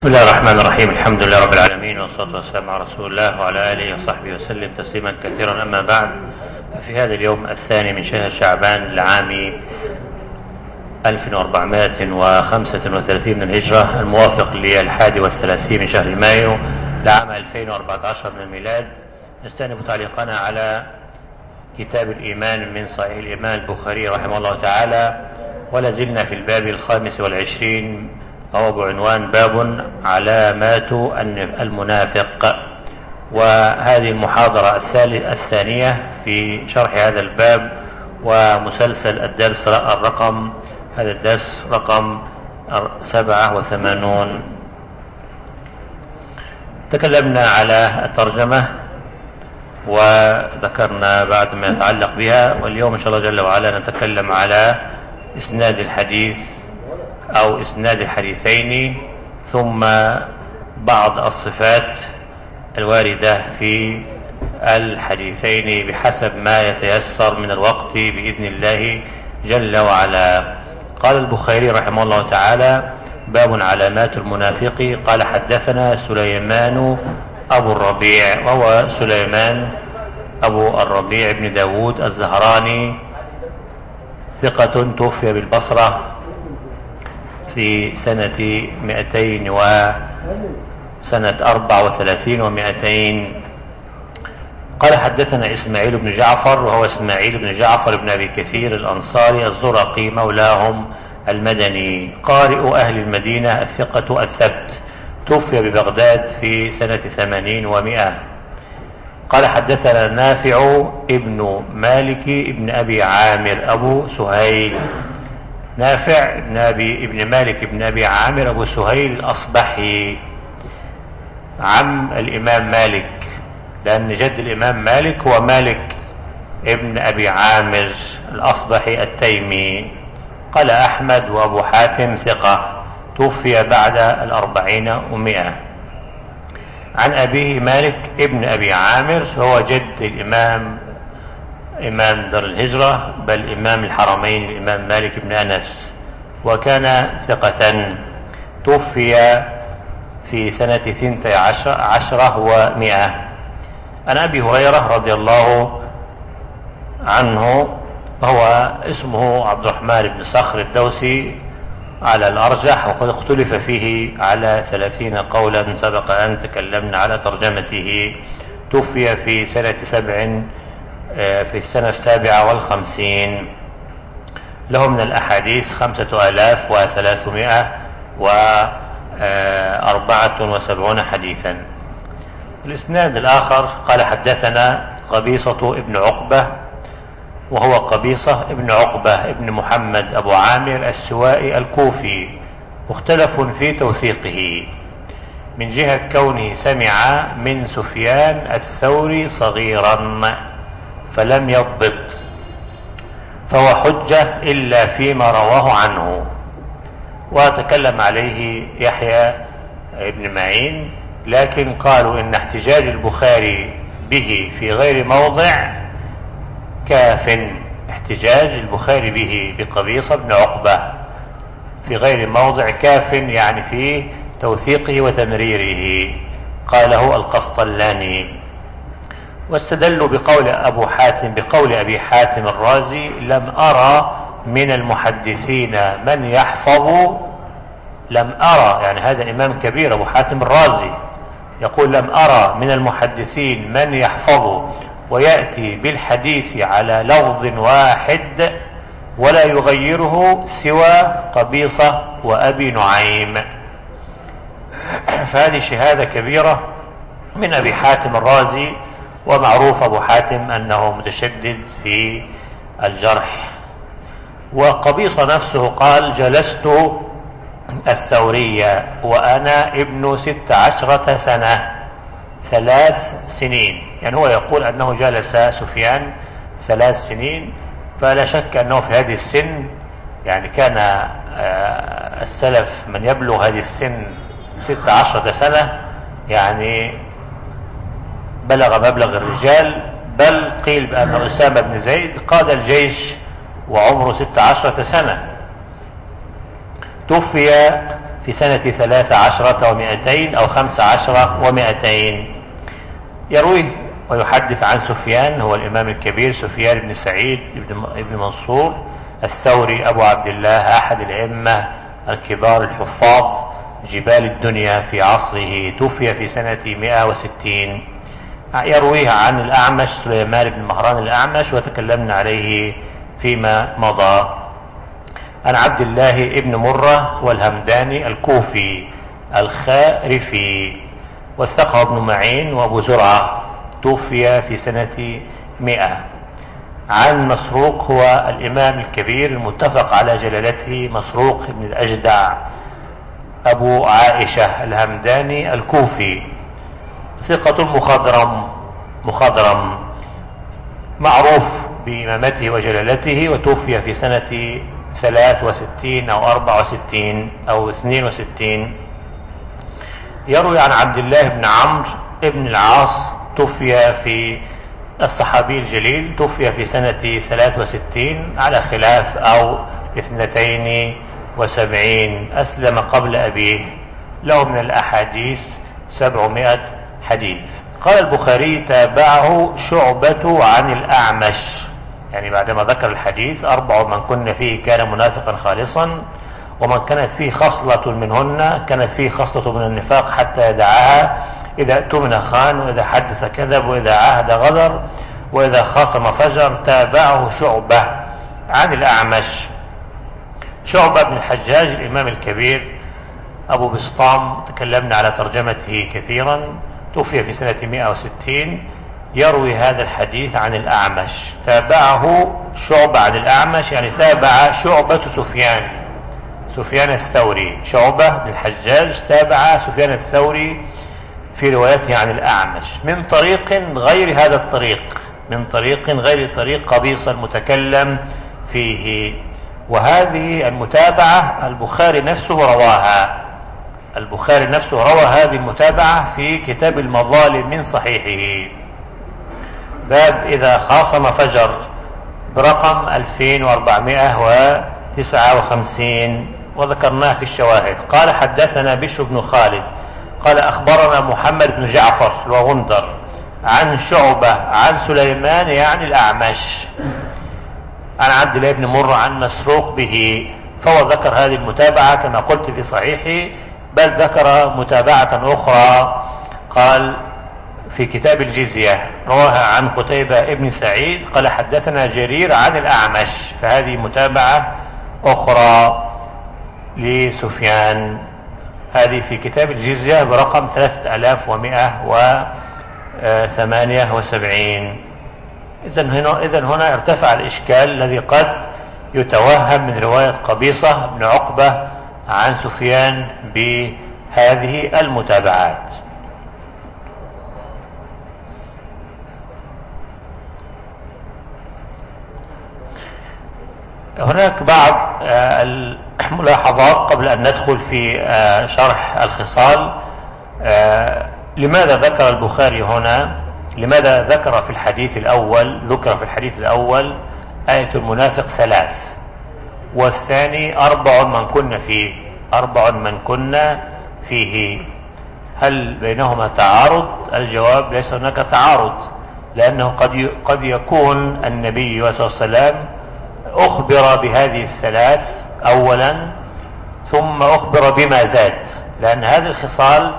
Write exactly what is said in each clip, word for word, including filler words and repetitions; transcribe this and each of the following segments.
بسم الله الرحمن الرحيم. الحمد لله رب العالمين، والصلاة والسلام على رسول الله وعلى آله وصحبه وسلم تسليما كثيرا. أما بعد، ففي هذا اليوم الثاني من شهر شعبان لعام ألف وأربعمائة وخمسة وثلاثين من الهجرة، الموافق للحادي والثلاثين من شهر مايو لعام ألفين وأربعة عشر من الميلاد، نستأنف تعليقنا على كتاب الإيمان من صحيح الإمام البخاري رحمه الله تعالى، ولا زلنا في الباب الخامس والعشرين وهو بعنوان باب علامات المنافق. وهذه المحاضرة الثانية في شرح هذا الباب ومسلسل الدرس الرقم هذا الدرس رقم سبعة وثمانون. تكلمنا على الترجمة وذكرنا بعد ما يتعلق بها، واليوم إن شاء الله جل وعلا نتكلم على إسناد الحديث أو إسناد الحديثين، ثم بعض الصفات الواردة في الحديثين بحسب ما يتيسر من الوقت بإذن الله جل وعلا. قال البخاري رحمه الله تعالى: باب علامات المنافق. قال: حدثنا سليمان أبو الربيع، وهو سليمان أبو الربيع بن داود الزهراني، ثقة توفي بالبصرة في سنة مئتين وسنة أربع وثلاثين ومئتين. قال: حدثنا إسماعيل بن جعفر، وهو إسماعيل بن جعفر بن أبي كثير الأنصاري الزرقي مولاهم المدني، قارئ أهل المدينة، الثقة الثبت، توفي ببغداد في سنة ثمانين ومئة. قال: حدثنا نافع ابن مالك ابن أبي عامر أبو سهيل، نافع ابن, أبي ابن مالك ابن أبي عامر أبو سهيل الأصبحي، عم الإمام مالك، لأن جد الإمام مالك هو مالك ابن أبي عامر الأصبحي التيمي. قال أحمد وأبو حاتم ثقة، توفي بعد الأربعين ومئة. عن أبيه مالك ابن أبي عامر، هو جد الإمام إمام دار الهجرة، بل إمام الحرمين الإمام مالك بن أنس، وكان ثقة، توفي في سنة ثنتي عشرة ومئة. عن أبي هريرة رضي الله عنه، هو اسمه عبد الرحمن بن صخر الدوسي على الأرجح، وقد اختلف فيه على ثلاثين قولا، سبق أن تكلمنا على ترجمته. توفي في سنة سبع في السنة السابعة والخمسين. له من الأحاديث خمسة آلاف وثلاثمائة وأربعة وسبعون حديثا. الإسناد الآخر قال: حدثنا قبيصة ابن عقبة، وهو قبيصة ابن عقبة ابن محمد أبو عامر السوائي الكوفي، مختلف في توثيقه من جهة كونه سمع من سفيان الثوري صغيرا فلم يضبط، فهو حجة إلا فيما رواه عنه. وتكلم عليه يحيى ابن معين، لكن قالوا إن احتجاج البخاري به في غير موضع كاف. احتجاج البخاري به بقبيصة بن عقبة في غير موضع كاف، يعني في توثيقه وتمريره، قاله القسطلاني. واستدلوا بقول أبو حاتم بقول أبي حاتم الرازي: لم أرى من المحدثين من يحفظ. لم أرى، يعني هذا إمام كبير أبو حاتم الرازي يقول: لم أرى من المحدثين من يحفظ ويأتي بالحديث على لفظ واحد ولا يغيره سوى قبيصة وأبي نعيم. فهذه شهادة كبيرة من أبي حاتم الرازي، ومعروف أبو حاتم أنه متشدد في الجرح. وقبيصة نفسه قال: جلست الثورية وأنا ابن ست عشرة سنة، ثلاث سنين، يعني هو يقول أنه جلس سفيان ثلاث سنين. فلا شك أنه في هذه السن، يعني كان السلف من يبلغ هذه السن ست عشرة سنة، يعني بلغ مبلغ الرجال، بل قيل بأن أسامة بن زيد قاد الجيش وعمره ست عشرة سنة. توفي في سنة ثلاث عشرة ومائتين أو خمس عشرة ومائتين. يرويه ويحدث عن سفيان، هو الإمام الكبير سفيان بن سعيد بن منصور الثوري أبو عبد الله، أحد الأئمة الكبار الحفاظ جبال الدنيا في عصره، توفي في سنة مائة وستين. يرويه عن الأعمش سليمان بن مهران الأعمش، وتكلمنا عليه فيما مضى. عن عبد الله ابن مرة والهمداني الكوفي الخارفي، وثقه ابن معين وابو زرعة، توفي في سنة مئة. عن مسروق، هو الإمام الكبير المتفق على جلالته، مسروق بن الأجدع أبو عائشة الهمداني الكوفي، ثقة مخضرم مخضرم معروف بإمامته وجلالته، وتوفي في سنة ثلاث وستين أو أربع وستين أو اثنين وستين. يروي عن عبد الله بن عمرو بن العاص، توفي في الصحابي الجليل، توفي في سنة ثلاث وستين على خلاف، أو اثنتين وسبعين، أسلم قبل أبيه، له من الأحاديث سبعمائة حديث. قال البخاري: تابعه شعبة عن الأعمش، يعني بعدما ذكر الحديث: أربع من كن فيه كان منافقا خالصا، ومن كانت فيه خصلة منهن كانت فيه خصلة من النفاق حتى يدعها، إذا اؤتمن خان، وإذا حدث كذب، وإذا عاهد غدر، وإذا خاصم فجر. تابعه شعبة عن الأعمش. شعبة بن الحجاج الإمام الكبير أبو بسطام، تكلمنا على ترجمته كثيرا، توفي في سنة مائة وستين. يروي هذا الحديث عن الأعمش. تابعه شعبة عن الأعمش، يعني تابع شعبة سفيان سفيان الثوري. شعبة بن الحجاج تابع سفيان الثوري في روايته عن الأعمش من طريق غير هذا الطريق، من طريق غير طريق قبيصة المتكلم فيه. وهذه المتابعة البخاري نفسه رواها، البخاري نفسه روى هذه المتابعة في كتاب المظالم من صحيحه، باب إذا خاصم فجر، برقم ألفين وأربعمائة وتسعة وخمسين، وذكرناه في الشواهد. قال: حدثنا بشر بن خالد قال: أخبرنا محمد بن جعفر وغندر عن شعبة عن سليمان يعني الأعمش عن عبد الله بن مرة عن مسروق به، فهو ذكر هذه المتابعة كما قلت في صحيحه، بل ذكر متابعة أخرى. قال في كتاب الجزية: رواها عن قتيبة ابن سعيد قال: حدثنا جرير عن الأعمش، فهذه متابعة أخرى لسفيان، هذه في كتاب الجزية برقم ثلاثة آلاف ومائة وثمانية وسبعين. إذن هنا, إذن هنا ارتفع الإشكال الذي قد يتوهم من رواية قبيصة بن عقبة عن سفيان بهذه المتابعات. هناك بعض الملاحظات قبل أن ندخل في شرح الخصال. لماذا ذكر البخاري هنا، لماذا ذكر في الحديث الأول ذكر في الحديث الأول آية المنافق ثلاث، والثاني أربع من كن فيه أربع من كن فيه؟ هل بينهما تعارض؟ الجواب: ليس هناك تعارض، لأنه قد قد يكون النبي صلى الله عليه وسلم أخبر بهذه الثلاث أولا، ثم أخبر بما زاد، لأن هذه الخصال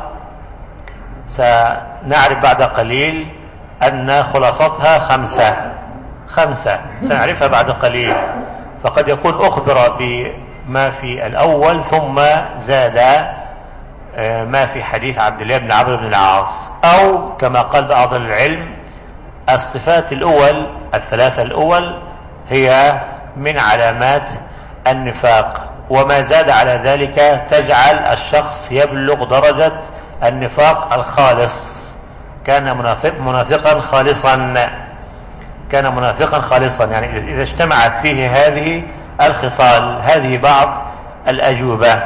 سنعرف بعد قليل أن خلاصتها خمسة خمسة سنعرفها بعد قليل. فقد يكون أخبر بما في الأول ثم زاد ما في حديث عبد الله بن عمرو بن العاص، أو كما قال بعض العلم: الصفات الأول الثلاثة الأول هي من علامات النفاق، وما زاد على ذلك تجعل الشخص يبلغ درجة النفاق الخالص. كان منافق منافقا خالصا كان منافقا خالصا يعني إذا اجتمعت فيه هذه الخصال. هذه بعض الأجوبة.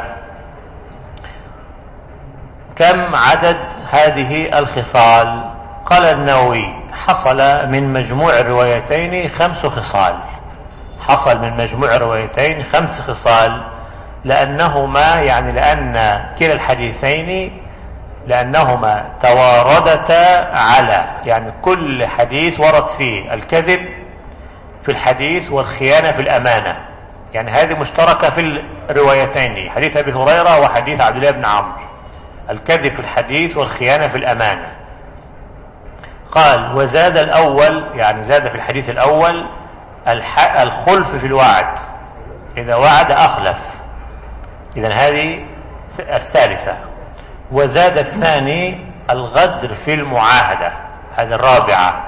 كم عدد هذه الخصال؟ قال النووي: حصل من مجموع الروايتين خمس خصال حصل من مجموع الروايتين خمس خصال. لأنهما يعني لأن كلا الحديثين لأنهما تواردتا على يعني كل حديث ورد فيه الكذب في الحديث والخيانة في الأمانة، يعني هذه مشتركة في الروايتين، حديث أبي هريرة وحديث عبد الله بن عمرو، الكذب في الحديث والخيانة في الأمانة. قال وزاد الأول، يعني زاد في الحديث الأول الخلف في الوعد، إذا وعد أخلف، إذن هذه الثالثة. وزاد الثاني الغدر في المعاهدة، هذه الرابعة.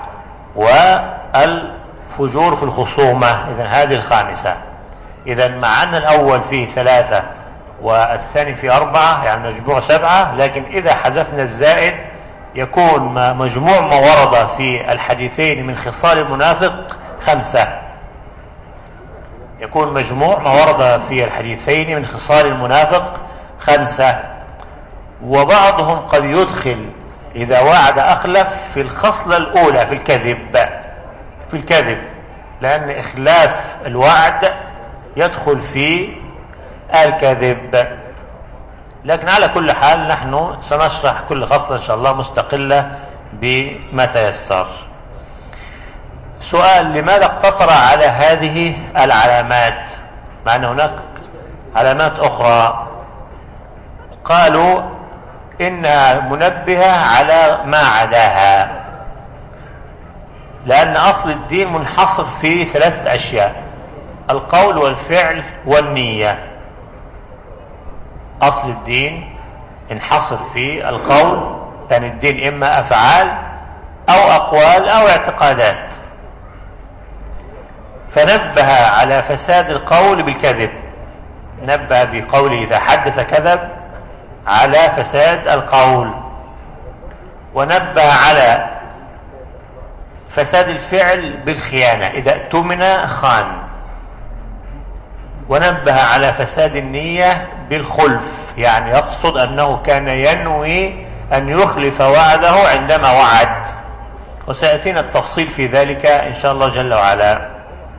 والفجور في الخصومة، إذن هذه الخامسة. إذن مع أن الأول فيه ثلاثة والثاني فيه أربعة، يعني مجموع سبعة، لكن إذا حذفنا الزائد يكون مجموع ما ورد في الحديثين من خصال المنافق خمسة، يكون مجموع ما ورد في الحديثين من خصال المنافق خمسة. وبعضهم قد يدخل إذا وعد أخلف في الخصلة الأولى في الكذب، في الكذب لأن إخلاف الوعد يدخل في الكذب. لكن على كل حال نحن سنشرح كل خصلة إن شاء الله مستقلة بما تيسر. سؤال: لماذا اقتصر على هذه العلامات مع أن هناك علامات أخرى؟ قالوا إنها منبهة على ما عداها، لأن أصل الدين منحصر في ثلاثة أشياء: القول والفعل والنية. أصل الدين انحصر في القول، يعني الدين إما أفعال أو أقوال أو اعتقادات، فنبه على فساد القول بالكذب، نبه بقوله إذا حدث كذب على فساد القول، ونبه على فساد الفعل بالخيانة، إذا اؤتمن خان، ونبه على فساد النية بالخلف، يعني يقصد أنه كان ينوي أن يخلف وعده عندما وعد، وسيأتينا التفصيل في ذلك إن شاء الله جل وعلا.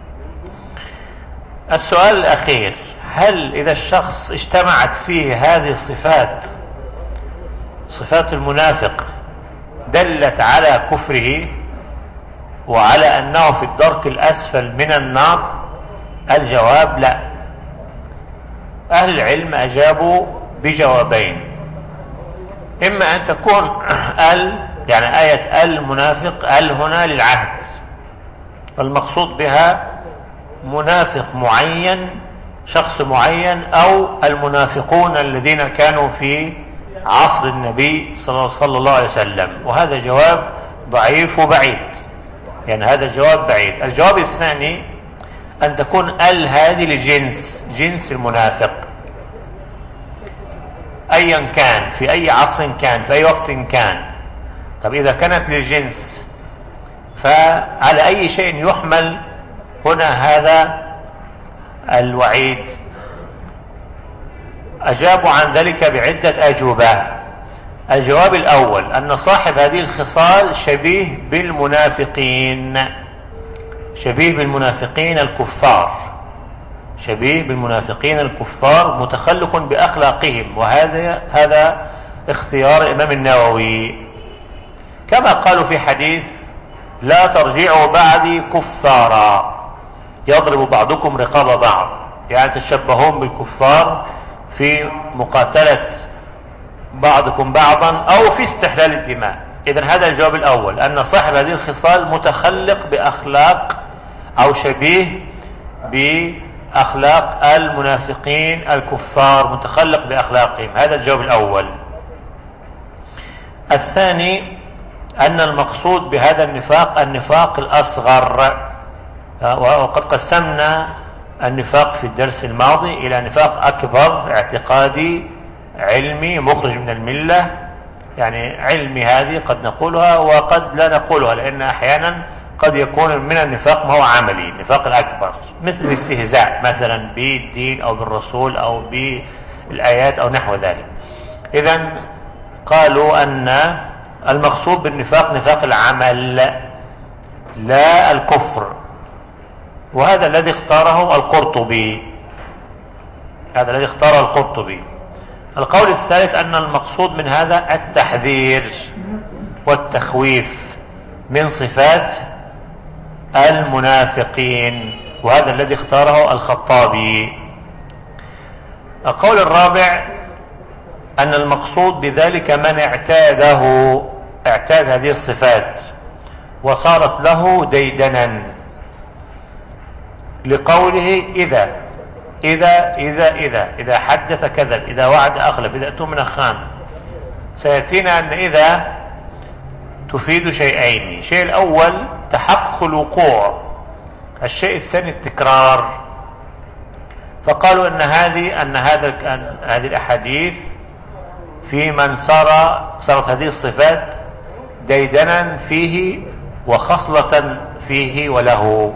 السؤال الأخير: هل إذا الشخص اجتمعت فيه هذه الصفات، صفات المنافق، دلت على كفره وعلى أنه في الدرك الأسفل من النار؟ الجواب لا. أهل العلم أجابوا بجوابين: إما أن تكون ال يعني آية المنافق ال هنا للعهد، فالمقصود بها منافق معين، شخص معين، أو المنافقون الذين كانوا في عصر النبي صلى الله عليه وسلم، وهذا جواب ضعيف وبعيد، يعني هذا جواب بعيد. الجواب الثاني أن تكون ال هذه لجنس، جنس المنافق أيا كان، في أي عصر كان، في أي وقت كان. طب إذا كانت للجنس فعلى أي شيء يحمل هنا هذا الوعيد؟ أجابوا عن ذلك بعدة أجوبة. الجواب الأول أن صاحب هذه الخصال شبيه بالمنافقين، شبيه بالمنافقين الكفار، شبيه بالمنافقين الكفار، متخلق بأخلاقهم، وهذا هذا اختيار الإمام النووي، كما قالوا في حديث: لا ترجعوا بعدي كفارا يضرب بعضكم رقاب بعض، يعني تشبهون بالكفار في مقاتلة بعضكم بعضا أو في استحلال الدماء. إذن هذا الجواب الأول، أن صاحب هذه الخصال متخلق بأخلاق أو شبيه بأخلاق المنافقين الكفار، متخلق بأخلاقهم، هذا الجواب الأول. الثاني أن المقصود بهذا النفاق النفاق الأصغر، وقد قسمنا النفاق في الدرس الماضي إلى نفاق أكبر اعتقادي علمي مخرج من الملة، يعني علمي هذه قد نقولها وقد لا نقولها، لأن أحيانا قد يكون من النفاق ما هو عملي، النفاق الأكبر مثل الاستهزاء مثلا بالدين أو بالرسول أو بالآيات أو نحو ذلك. إذن قالوا أن المقصود بالنفاق نفاق العمل لا الكفر، وهذا الذي اختاره القرطبي. هذا الذي اختاره القرطبي. القول الثالث أن المقصود من هذا التحذير والتخويف من صفات المنافقين، وهذا الذي اختاره الخطابي. القول الرابع أن المقصود بذلك من اعتاده، اعتاد هذه الصفات وصارت له ديدنا، لقوله إذا إذا إذا إذا إذا حدث كذب، إذا وعد أخلف، إذا اؤتمن خان. سيأتينا أن إذا تفيد شيئين: الشيء الأول تحقق الوقوع، الشيء الثاني التكرار. فقالوا أن هذه أن هذا أن هذه الأحاديث في من صار صارت هذه الصفات ديدنا فيه وخصلة فيه وله.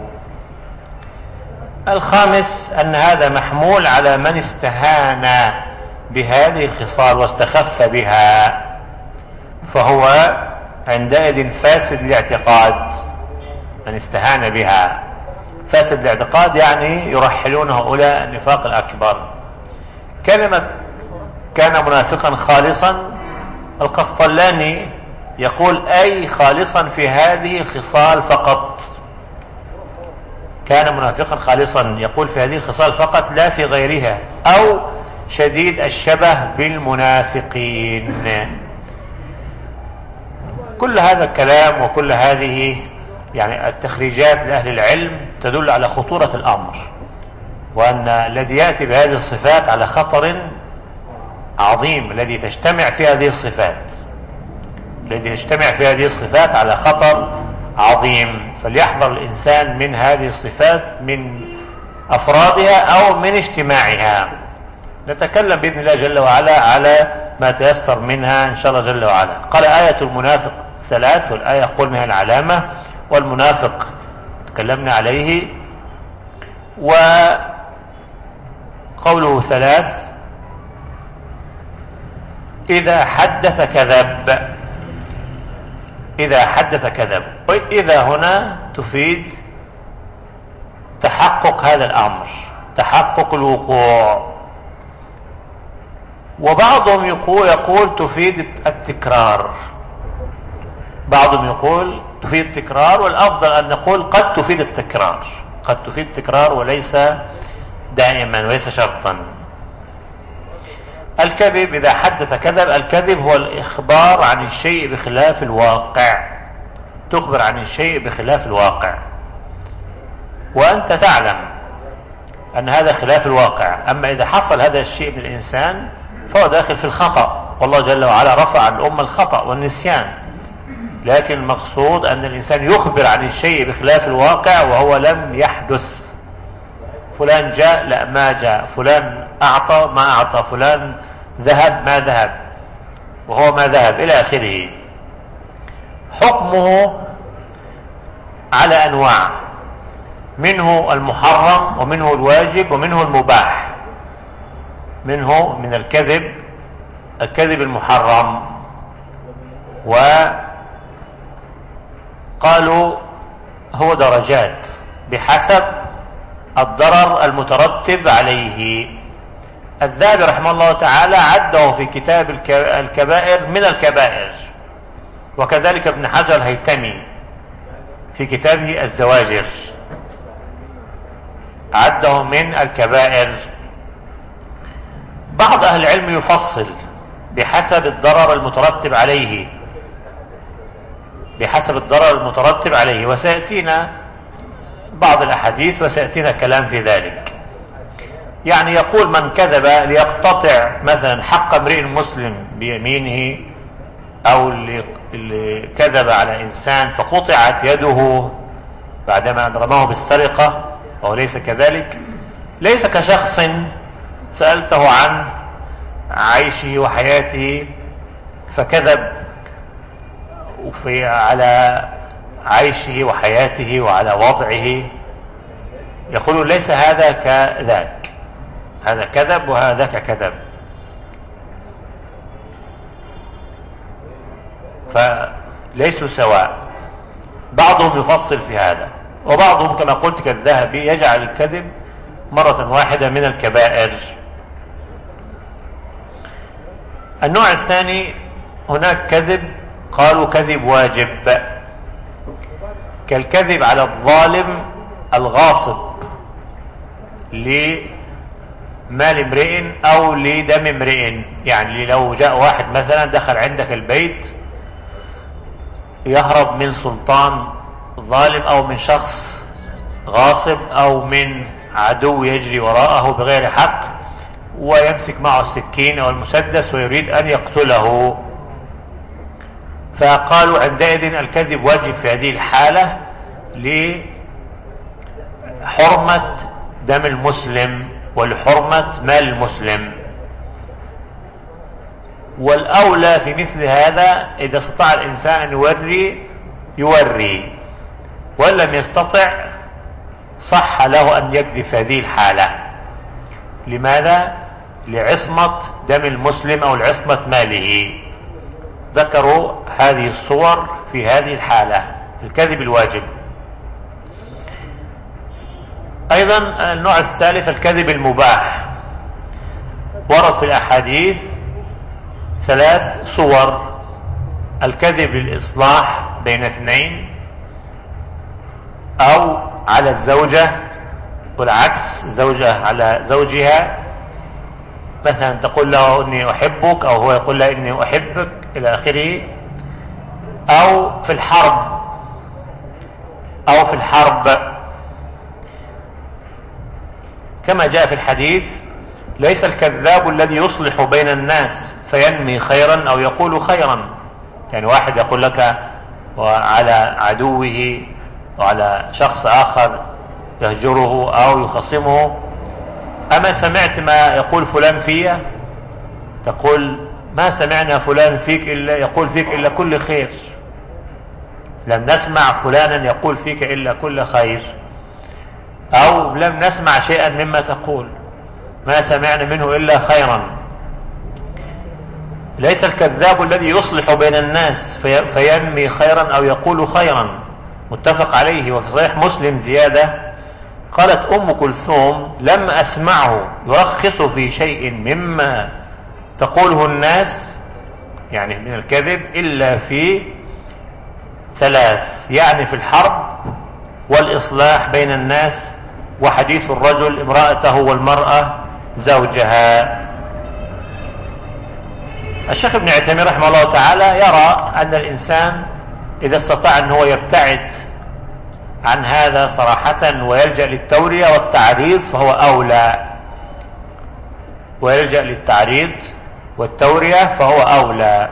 الخامس أن هذا محمول على من استهان بهذه الخصال واستخف بها، فهو عندئذ فاسد الاعتقاد. من استهان بها فاسد الاعتقاد، يعني يرحلون هؤلاء النفاق الأكبر. كلمة كان منافقا خالصا، القسطلاني يقول أي خالصا في هذه الخصال فقط. كان منافقا خالصا يقول في هذه الخصال فقط لا في غيرها، أو شديد الشبه بالمنافقين. كل هذا الكلام وكل هذه يعني التخريجات لأهل العلم تدل على خطورة الأمر، وأن الذي يأتي بهذه الصفات على خطر عظيم. الذي تجتمع في هذه الصفات الذي تجتمع في هذه الصفات على خطر عظيم، فليحذر الإنسان من هذه الصفات، من أفرادها أو من اجتماعها. نتكلم بإذن الله جل وعلا على ما تيسر منها إن شاء الله جل وعلا. قال آية المنافق ثلاث، والآية قل منها العلامة، والمنافق تكلمنا عليه. وقوله ثلاث: إذا حدث كذب. إذا حدث كذب، إذا هنا تفيد تحقق هذا الأمر، تحقق الوقوع. وبعضهم يقول, يقول تفيد التكرار، بعضهم يقول تفيد التكرار، والأفضل أن نقول قد تفيد التكرار، قد تفيد التكرار وليس دائما وليس شرطا. الكذب إذا حدث كذب، الكذب هو الإخبار عن الشيء بخلاف الواقع، تخبر عن الشيء بخلاف الواقع وأنت تعلم أن هذا خلاف الواقع. أما إذا حصل هذا الشيء من الإنسان فهو داخل في الخطأ، والله جل وعلا رفع عن الأمة الخطأ والنسيان. لكن المقصود أن الإنسان يخبر عن الشيء بخلاف الواقع وهو لم يحدث. فلان جاء لا ما جاء، فلان أعطى ما أعطى، فلان ذهب ما ذهب، وهو ما ذهب إلى آخره. حكمه على أنواع، منه المحرم ومنه الواجب ومنه المباح. منه من الكذب الكذب المحرم، وقالوا هو درجات بحسب الضرر المترتب عليه. الذهبي رحمه الله تعالى عده في كتاب الكبائر من الكبائر، وكذلك ابن حجر الهيثمي في كتابه الزواجر عده من الكبائر. بعض أهل العلم يفصل بحسب الضرر المترتب عليه، بحسب الضرر المترتب عليه، وسيأتينا بعض الأحاديث وسيأتينا كلام في ذلك. يعني يقول من كذب ليقتطع مثلا حق امرئ مسلم بيمينه، أو اللي كذب على إنسان فقطعت يده بعدما رماه بالسرقة وهو ليس كذلك، ليس كشخص سألته عن عيشه وحياته فكذب في على عيشه وحياته وعلى وضعه، يقولون ليس هذا كذاك، هذا كذب وهذاك كذب. فليسوا سواء. بعضهم يفصل في هذا، وبعضهم كما قلت كالذهبي يجعل الكذب مرة واحدة من الكبائر. النوع الثاني هناك كذب قالوا كذب واجب، كالكذب على الظالم الغاصب لمال امرئ أو لدم امرئ. يعني لو جاء واحد مثلا دخل عندك البيت يهرب من سلطان ظالم أو من شخص غاصب أو من عدو يجري وراءه بغير حق، ويمسك معه السكين أو المسدس ويريد أن يقتله، فقالوا عندئذ الكذب واجب في هذه الحالة لحرمة دم المسلم ولحرمة مال المسلم. والأولى في مثل هذا إذا استطاع الإنسان أن يوري يوري، وإن لم يستطع صح له أن يكذب في هذه الحالة. لماذا؟ لعصمة دم المسلم أو لعصمة ماله. ذكروا هذه الصور في هذه الحالة الكذب الواجب. أيضا النوع الثالث الكذب المباح. ورد في الأحاديث ثلاث صور: الكذب للإصلاح بين اثنين، أو على الزوجة والعكس، زوجة على زوجها، مثلا تقول له إني أحبك أو هو يقول له إني أحبك إلى آخره، أو في الحرب أو في الحرب كما جاء في الحديث: ليس الكذاب الذي يصلح بين الناس فينمي خيرا أو يقول خيرا. يعني واحد يقول لك وعلى عدوه وعلى شخص آخر يهجره أو يخصمه: أما سمعت ما يقول فلان فيا؟ تقول: ما سمعنا فلان فيك إلا يقول فيك إلا كل خير، لم نسمع فلانا يقول فيك إلا كل خير، أو لم نسمع شيئا مما تقول، ما سمعنا منه إلا خيرا. ليس الكذاب الذي يصلح بين الناس في فينمي خيرا أو يقول خيرا، متفق عليه. وفي صحيح مسلم زيادة قالت أم كلثوم: لم أسمعه يرخص في شيء مما تقوله الناس، يعني من الكذب، إلا في ثلاث، يعني في الحرب والإصلاح بين الناس وحديث الرجل امرأته والمرأة زوجها. الشيخ ابن عثيمين رحمه الله تعالى يرى أن الإنسان إذا استطاع أن هو يبتعد عن هذا صراحة ويلجأ للتورية والتعريض فهو أولى، ويلجأ للتعريض والتورية فهو أولى.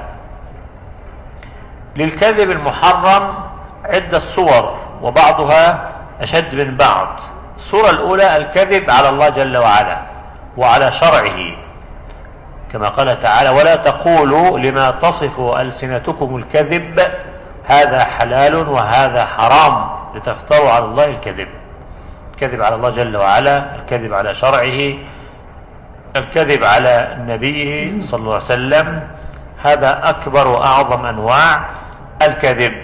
للكذب المحرم عدة صور وبعضها أشد من بعض. الصورة الأولى الكذب على الله جل وعلا وعلى شرعه، كما قال تعالى: ولا تقولوا لما تصف ألسنتكم الكذب هذا حلال وهذا حرام لتفتروا على الله الكذب. الكذب على الله جل وعلا، الكذب على شرعه، الكذب على نبيه صلى الله عليه وسلم، هذا أكبر وأعظم أنواع الكذب.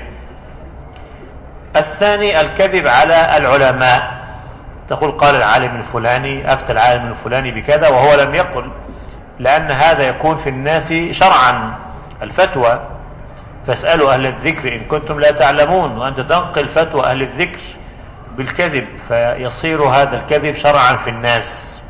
الثاني الكذب على العلماء، تقول قال العالم الفلاني، أفتى العالم الفلاني بكذا وهو لم يقل، لأن هذا يكون في الناس شرعا الفتوى، فاسألوا أهل الذكر إن كنتم لا تعلمون، وأنت تنقل فتوى أهل الذكر بالكذب فيصير هذا الكذب شرعا في الناس.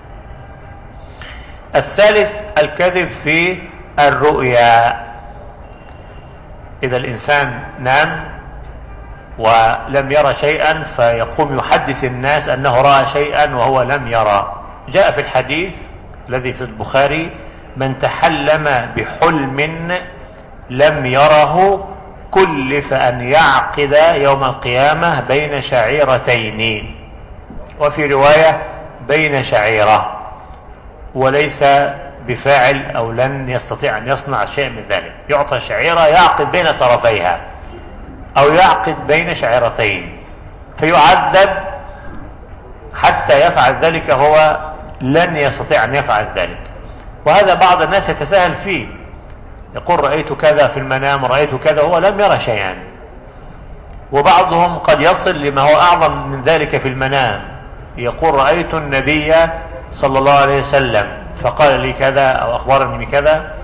الثالث الكذب في الرؤيا، إذا الإنسان نام ولم يرى شيئا فيقوم يحدث الناس أنه رأى شيئا وهو لم يرى. جاء في الحديث الذي في البخاري: من تحلم بحلم لم يره كلف أن يعقد يوم القيامة بين شعيرتين، وفي رواية بين شعيرة، وليس بفاعل أو لن يستطيع أن يصنع شيء من ذلك. يعطى شعيرة يعقد بين طرفيها أو يعقد بين شعيرتين فيعذب حتى يفعل ذلك، هو لن يستطيع أن يفعل ذلك. وهذا بعض الناس يتساهل فيه، يقول رأيت كذا في المنام، رأيت كذا، هو لم يرى شيئا. وبعضهم قد يصل لما هو أعظم من ذلك في المنام، يقول رأيت النبي صلى الله عليه وسلم فقال لي كذا أو أخبرني بكذا،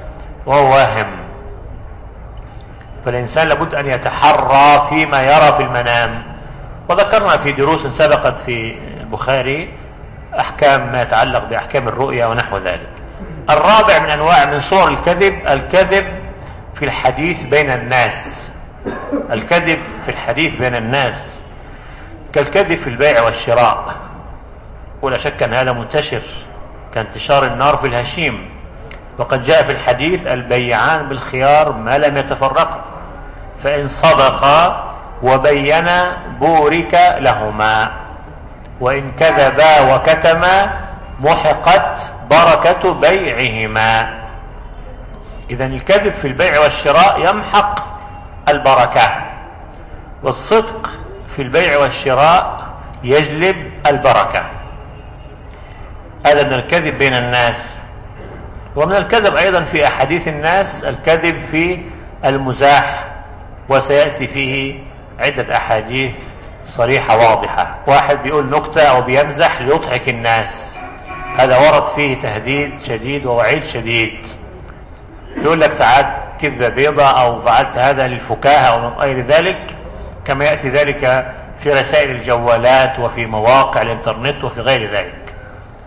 وهو واهم. فالإنسان لابد أن يتحرى فيما يرى في المنام. وذكرنا في دروس سبقت في البخاري أحكام ما يتعلق بأحكام الرؤيا ونحو ذلك. الرابع من أنواع من صور الكذب الكذب في الحديث بين الناس. الكذب في الحديث بين الناس كالكذب في البيع والشراء، ولا شك أن هذا منتشر كانتشار النار في الهشيم. وقد جاء في الحديث البيعان بالخيار ما لم يتفرقا، فإن صدقا وبينا بورك لهما، وإن كذبا وكتما محقت بركة بيعهما. إذن الكذب في البيع والشراء يمحق البركة، والصدق في البيع والشراء يجلب البركة. هذا من الكذب بين الناس. ومن الكذب أيضا في أحاديث الناس الكذب في المزاح، وسيأتي فيه عدة أحاديث صريحة واضحة. واحد بيقول نكتة أو بيمزح ليضحك الناس، هذا ورد فيه تهديد شديد ووعيد شديد. يقول لك ساعات كذبة بيضة أو فعلت هذا للفكاهة أو من غير ذلك، كما يأتي ذلك في رسائل الجوالات وفي مواقع الإنترنت وفي غير ذلك.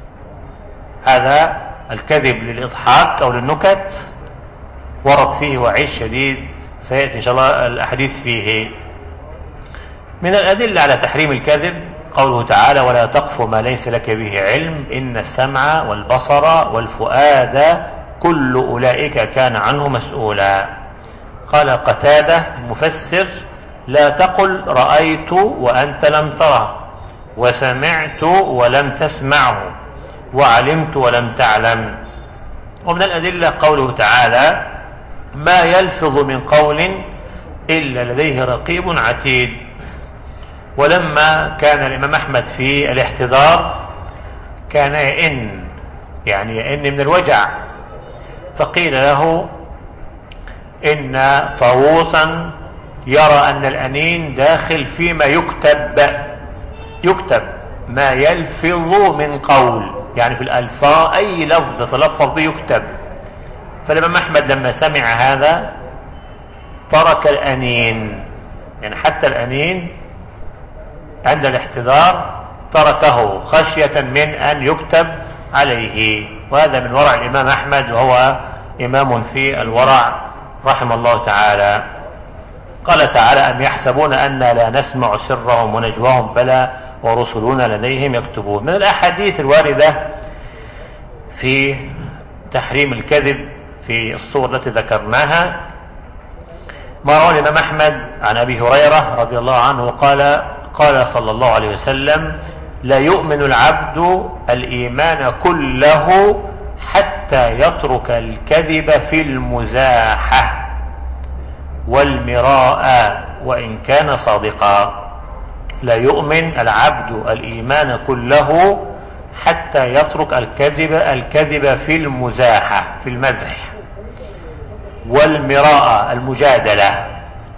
هذا الكذب للإضحاك أو للنكت ورد فيه وعيد شديد، سيأتي إن شاء الله الأحاديث فيه. من الأدلة على تحريم الكذب قوله تعالى: ولا تقف ما ليس لك به علم إن السمع والبصر والفؤاد كل أولئك كان عنه مسؤولا. قال قتادة المفسر: لا تقل رأيت وأنت لم تره، وسمعت ولم تسمعه، وعلمت ولم تعلم. ومن الأدلة قوله تعالى: ما يلفظ من قول إلا لديه رقيب عتيد. ولما كان الإمام أحمد في الاحتضار كان يئن، يعني يئن من الوجع، فقيل له إن طاووسا يرى أن الأنين داخل فيما يكتب يكتب ما يلفظ من قول، يعني في الألفاظ أي لفظ تلفظ به يكتب. فالإمام أحمد لما سمع هذا ترك الأنين، يعني حتى الأنين عند الاحتضار تركه خشية من أن يكتب عليه. وهذا من ورع الإمام أحمد، وهو إمام في الورع رحمه الله تعالى. قال تعالى: أم يحسبون أننا لا نسمع سرهم ونجواهم بلى ورسلنا لديهم يكتبون. من الأحاديث الواردة في تحريم الكذب في الصور التي ذكرناها ما روى الإمام أحمد عن أبي هريرة رضي الله عنه قال: قال صلى الله عليه وسلم: لا يؤمن العبد الإيمان كله حتى يترك الكذب في المزاحة والمراء وإن كان صادقا. لا يؤمن العبد الإيمان كله حتى يترك الكذب الكذب في المزاحة في المزح، والمراء المجادلة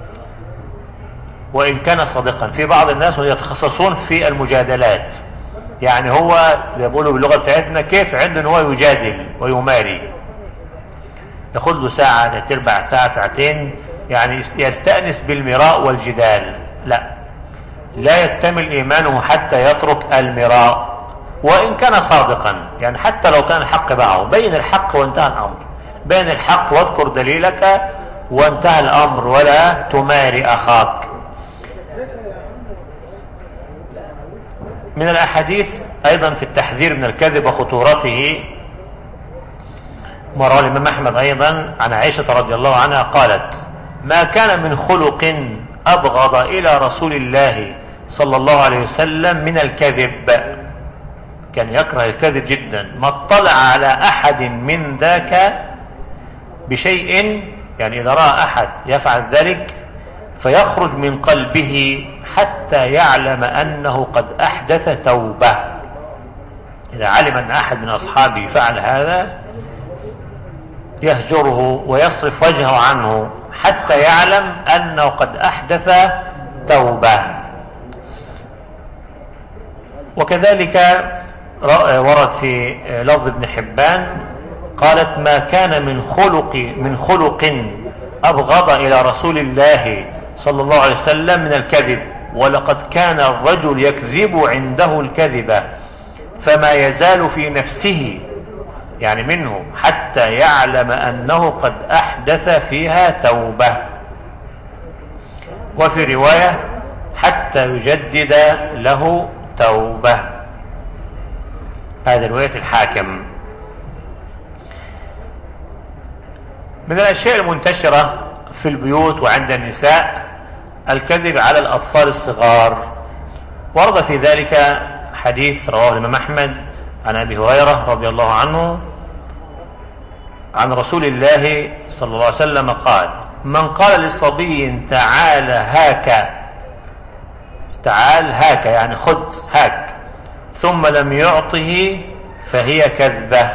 وإن كان صادقا. في بعض الناس يتخصصون في المجادلات، يعني هو زي بيقولوا باللغة بتاعتنا كيف عنده ان هو يجادل ويماري، ياخذ له ساعة تربع ساعة ساعتين، يعني يستأنس بالمراء والجدال. لا لا يكتمل إيمانه حتى يترك المراء وإن كان صادقا، يعني حتى لو كان الحق معه، بين الحق وانتهى الأمر، بين الحق واذكر دليلك وانتهى الأمر، ولا تماري أخاك. من الأحاديث أيضا في التحذير من الكذب وخطورته ما روى الإمام أحمد أيضا عن عائشة رضي الله عنها قالت: ما كان من خلق أبغض إلى رسول الله صلى الله عليه وسلم من الكذب. كان يكره الكذب جدا، ما اطلع على أحد من ذاك بشيء، يعني إذا رأى أحد يفعل ذلك فيخرج من قلبه حتى يعلم أنه قد أحدث توبة. إذا علم أن أحد من أصحابه فعل هذا يهجره ويصرف وجهه عنه حتى يعلم أنه قد أحدث توبة. وكذلك ورد في لفظ ابن حبان قالت: ما كان من خلق من خلق أبغض إلى رسول الله صلى الله عليه وسلم من الكذب، ولقد كان الرجل يكذب عنده الكذب فما يزال في نفسه، يعني منه، حتى يعلم أنه قد أحدث فيها توبة. وفي رواية: حتى يجدد له توبة. هذه رواية الحاكم. من الأشياء المنتشرة في البيوت وعند النساء الكذب على الأطفال الصغار. ورد في ذلك حديث رواه الإمام أحمد عن أبي هريرة رضي الله عنه عن رسول الله صلى الله عليه وسلم قال: من قال لصبي تعال هاك، تعال هاك يعني خذ هاك، ثم لم يعطه فهي كذبة.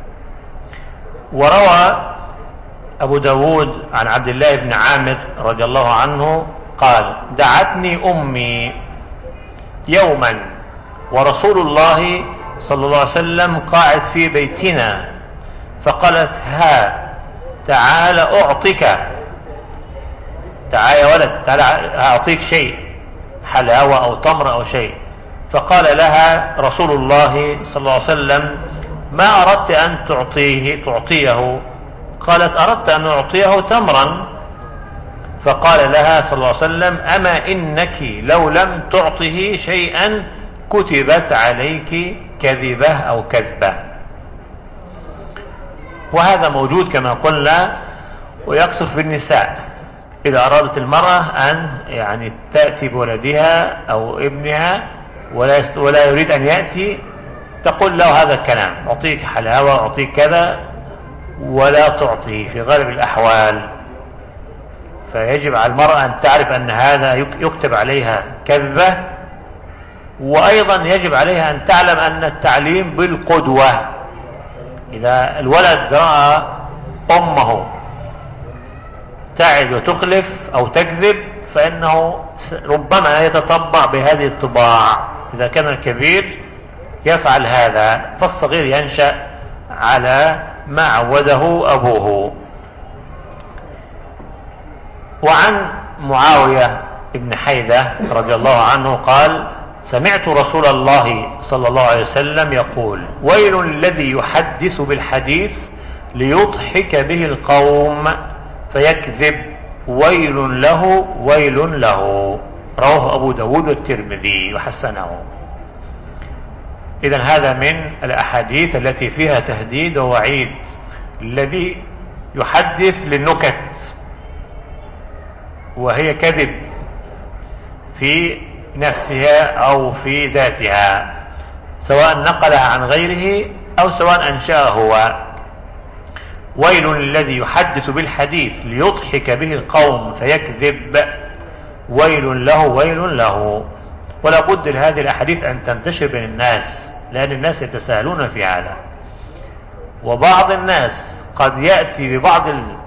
وروى أبو داود عن عبد الله بن عامر رضي الله عنه قال: دعتني أمي يوما ورسول الله صلى الله عليه وسلم قاعد في بيتنا، فقالت: ها تعال أعطيك، تعال يا ولد، تعال أعطيك شيء، حلاوة أو تمر أو شيء. فقال لها رسول الله صلى الله عليه وسلم: ما أردت أن تعطيه تعطيه؟ قالت: أردت أن أعطيه تمرا. فقال لها صلى الله عليه وسلم: أما إنك لو لم تعطه شيئا كتبت عليك كذبة أو كذبة. وهذا موجود كما قلنا، ويكثر في النساء. إذا أرادت المرأة أن يعني تأتي بولدها أو ابنها ولا ولا يريد أن يأتي، تقول له هذا الكلام: أعطيك حلاوة، أعطيك كذا، ولا تعطيه في غالب الأحوال. فيجب على المرأة أن تعرف أن هذا يكتب عليها كذبة. وأيضا يجب عليها أن تعلم أن التعليم بالقدوة. إذا الولد رأى أمه تعد وتخلف أو تكذب فإنه ربما يتطبع بهذه الطباع. إذا كان الكبير يفعل هذا فالصغير ينشأ على ما عوده أبوه. وعن معاوية بن حيدة رضي الله عنه قال: سمعت رسول الله صلى الله عليه وسلم يقول: ويل الذي يحدث بالحديث ليضحك به القوم فيكذب، ويل له ويل له. رواه أبو داود والترمذي وحسنه. إذن هذا من الأحاديث التي فيها تهديد ووعيد الذي يحدث للنكت، وهي كذب في نفسها أو في ذاتها، سواء نقلها عن غيره أو سواء أنشأه هو. ويل الذي يحدث بالحديث ليضحك به القوم فيكذب، ويل له ويل له. ولا بد لهذه الأحاديث أن تنتشر بين الناس، لأن الناس يتساهلون في هذا. وبعض الناس قد يأتي ببعض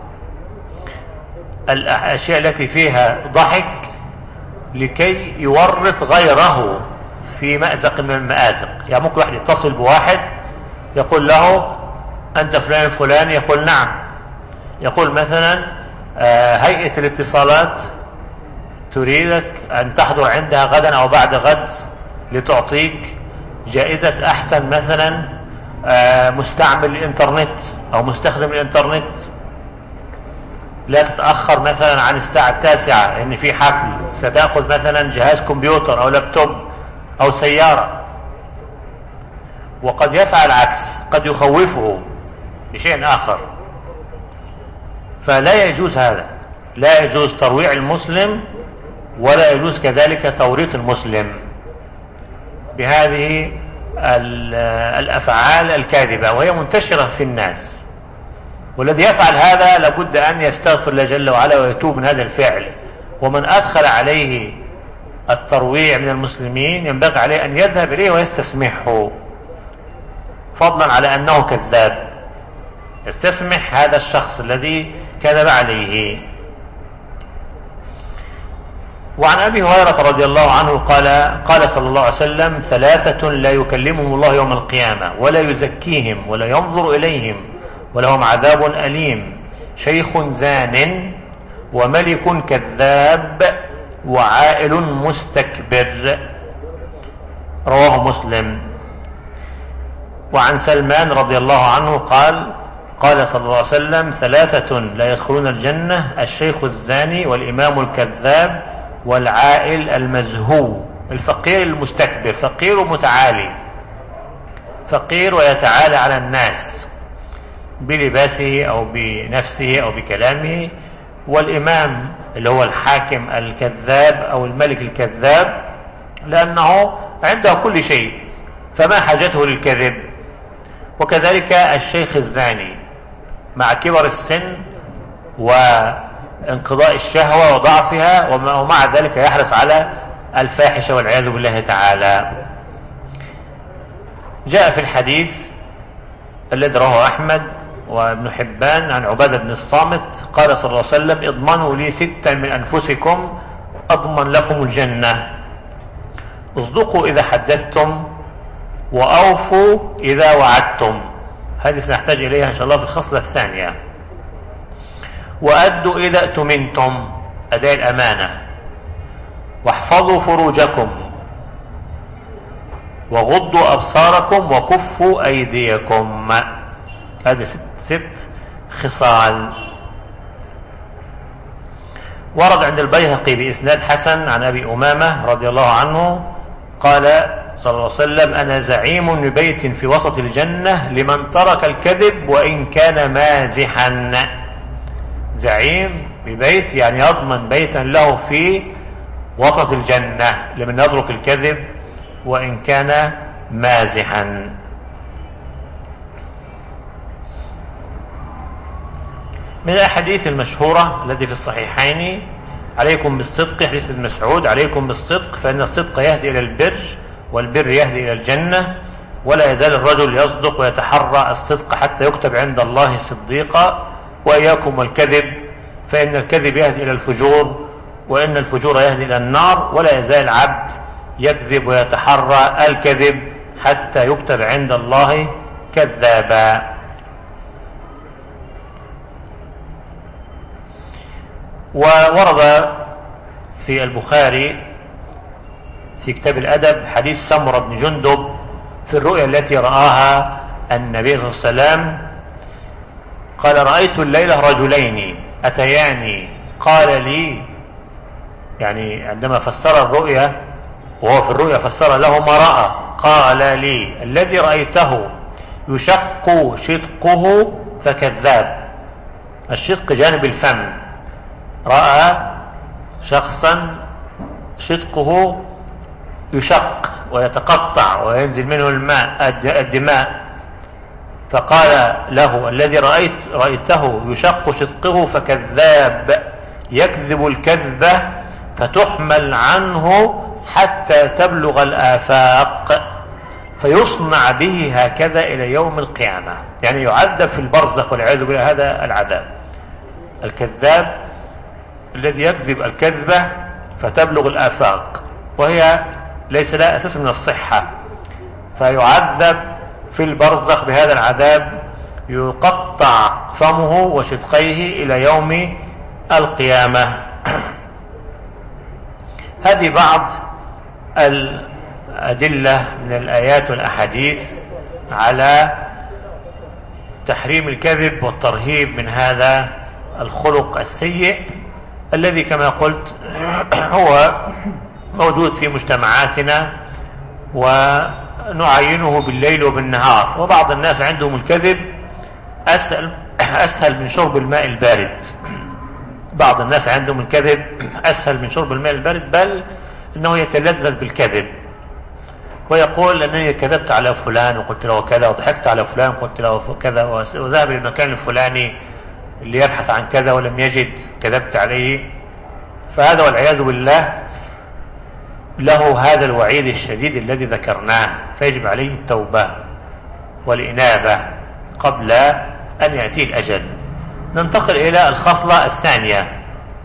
الأشياء التي فيها ضحك لكي يورط غيره في مأزق من المآزق. يعني ممكن واحد يتصل بواحد يقول له: أنت فلان فلان؟ يقول: نعم. يقول مثلا: هيئة الاتصالات تريدك أن تحضر عندها غدا أو بعد غد لتعطيك جائزة أحسن مثلا مستعمل الإنترنت أو مستخدم الإنترنت، لا تتأخر مثلا عن الساعة التاسعة لأن في حفل، ستأخذ مثلا جهاز كمبيوتر أو لابتوب أو سيارة. وقد يفعل عكس، قد يخوفه بشيء آخر. فلا يجوز هذا، لا يجوز ترويع المسلم، ولا يجوز كذلك توريط المسلم بهذه الأفعال الكاذبة، وهي منتشرة في الناس. والذي يفعل هذا لابد أن يستغفر الله جل وعلا ويتوب من هذا الفعل. ومن أدخل عليه الترويع من المسلمين ينبغي عليه أن يذهب إليه ويستسمحه، فضلا على أنه كذاب. يستسمح هذا الشخص الذي كذب عليه. وعن أبي هريرة رضي الله عنه قال: قال صلى الله عليه وسلم: ثلاثة لا يكلمهم الله يوم القيامة ولا يزكيهم ولا ينظر إليهم ولهم عذاب أليم شيخ زان وملك كذاب وعائل مستكبر. رواه مسلم. وعن سلمان رضي الله عنه قال قال صلى الله عليه وسلم ثلاثة لا يدخلون الجنة: الشيخ الزاني والإمام الكذاب والعائل المزهو. الفقير المستكبر، فقير متعالي، فقير ويتعالى على الناس بلباسه أو بنفسه أو بكلامه. والإمام اللي هو الحاكم الكذاب أو الملك الكذاب لأنه عنده كل شيء فما حاجته للكذب. وكذلك الشيخ الزاني مع كبر السن وانقضاء الشهوة وضعفها ومع ذلك يحرص على الفاحشة والعياذ بالله تعالى. جاء في الحديث الذي رواه أحمد وابن حبان عن عبادة بن الصامت قال صلى الله عليه وسلم: اضمنوا لي ستا من أنفسكم أضمن لكم الجنة: اصدقوا إذا حدثتم، وأوفوا إذا وعدتم. هذه سنحتاج إليها إن شاء الله في الخصلة الثانية. وأدوا إذا اؤتمنتم، أداء الأمانة. واحفظوا فروجكم، وغضوا أبصاركم، وكفوا أيديكم. هذه ست, ست خصال. ورد عند البيهقي بإسناد حسن عن أبي أمامة رضي الله عنه قال صلى الله عليه وسلم: أنا زعيم ببيت في وسط الجنة لمن ترك الكذب وإن كان مازحا. زعيم ببيت يعني يضمن بيتا له في وسط الجنة لمن يترك الكذب وإن كان مازحا. من الأحاديث المشهورة التي في الصحيحين: عليكم بالصدق، حديث ابن مسعود: عليكم بالصدق فإن الصدق يهدي إلى البر والبر يهدي إلى الجنة، ولا يزال الرجل يصدق ويتحرى الصدق حتى يكتب عند الله صديقا. وإياكم والكذب فإن الكذب يهدي إلى الفجور وإن الفجور يهدي إلى النار، ولا يزال العبد يكذب ويتحرى الكذب حتى يكتب عند الله كذابا. وورد في البخاري في كتاب الأدب حديث سمرة بن جندب في الرؤيا التي رآها النبي صلى الله عليه وسلم قال: رأيت الليلة رجلين أتياني قال لي، يعني عندما فسر الرؤيا وهو في الرؤيا فسر له ما رأى، قال لي: الذي رأيته يشق شدقه فكذاب. الشدق جانب الفم، رأى شخصا شدقه يشق ويتقطع وينزل منه الماء الدماء، فقال له: الذي رأيت رأيته يشق شدقه فكذاب، يكذب الكذبة فتحمل عنه حتى تبلغ الآفاق فيصنع به هكذا إلى يوم القيامة. يعني يعذب في البرزخ والعياذ بالله. هذا العذاب. الكذاب الذي يكذب الكذبة فتبلغ الآفاق وهي ليس لها أساس من الصحة، فيعذب في البرزخ بهذا العذاب، يقطع فمه وشدقيه إلى يوم القيامة. هذه بعض الأدلة من الآيات والأحاديث على تحريم الكذب والترهيب من هذا الخلق السيء الذي كما قلت هو موجود في مجتمعاتنا ونعينه بالليل وبالنهار. وبعض الناس عندهم الكذب أسهل, أسهل من شرب الماء البارد. بعض الناس عندهم الكذب أسهل من شرب الماء البارد، بل أنه يتلذذ بالكذب ويقول أنني كذبت على فلان وقلت له كذا، وضحكت على فلان وقلت له كذا، وذهب للمكان الفلاني اللي يبحث عن كذا ولم يجد كذبت عليه. فهذا والعياذ بالله له هذا الوعيد الشديد الذي ذكرناه، فيجب عليه التوبة والإنابة قبل أن يأتي الأجل. ننتقل إلى الخصلة الثانية،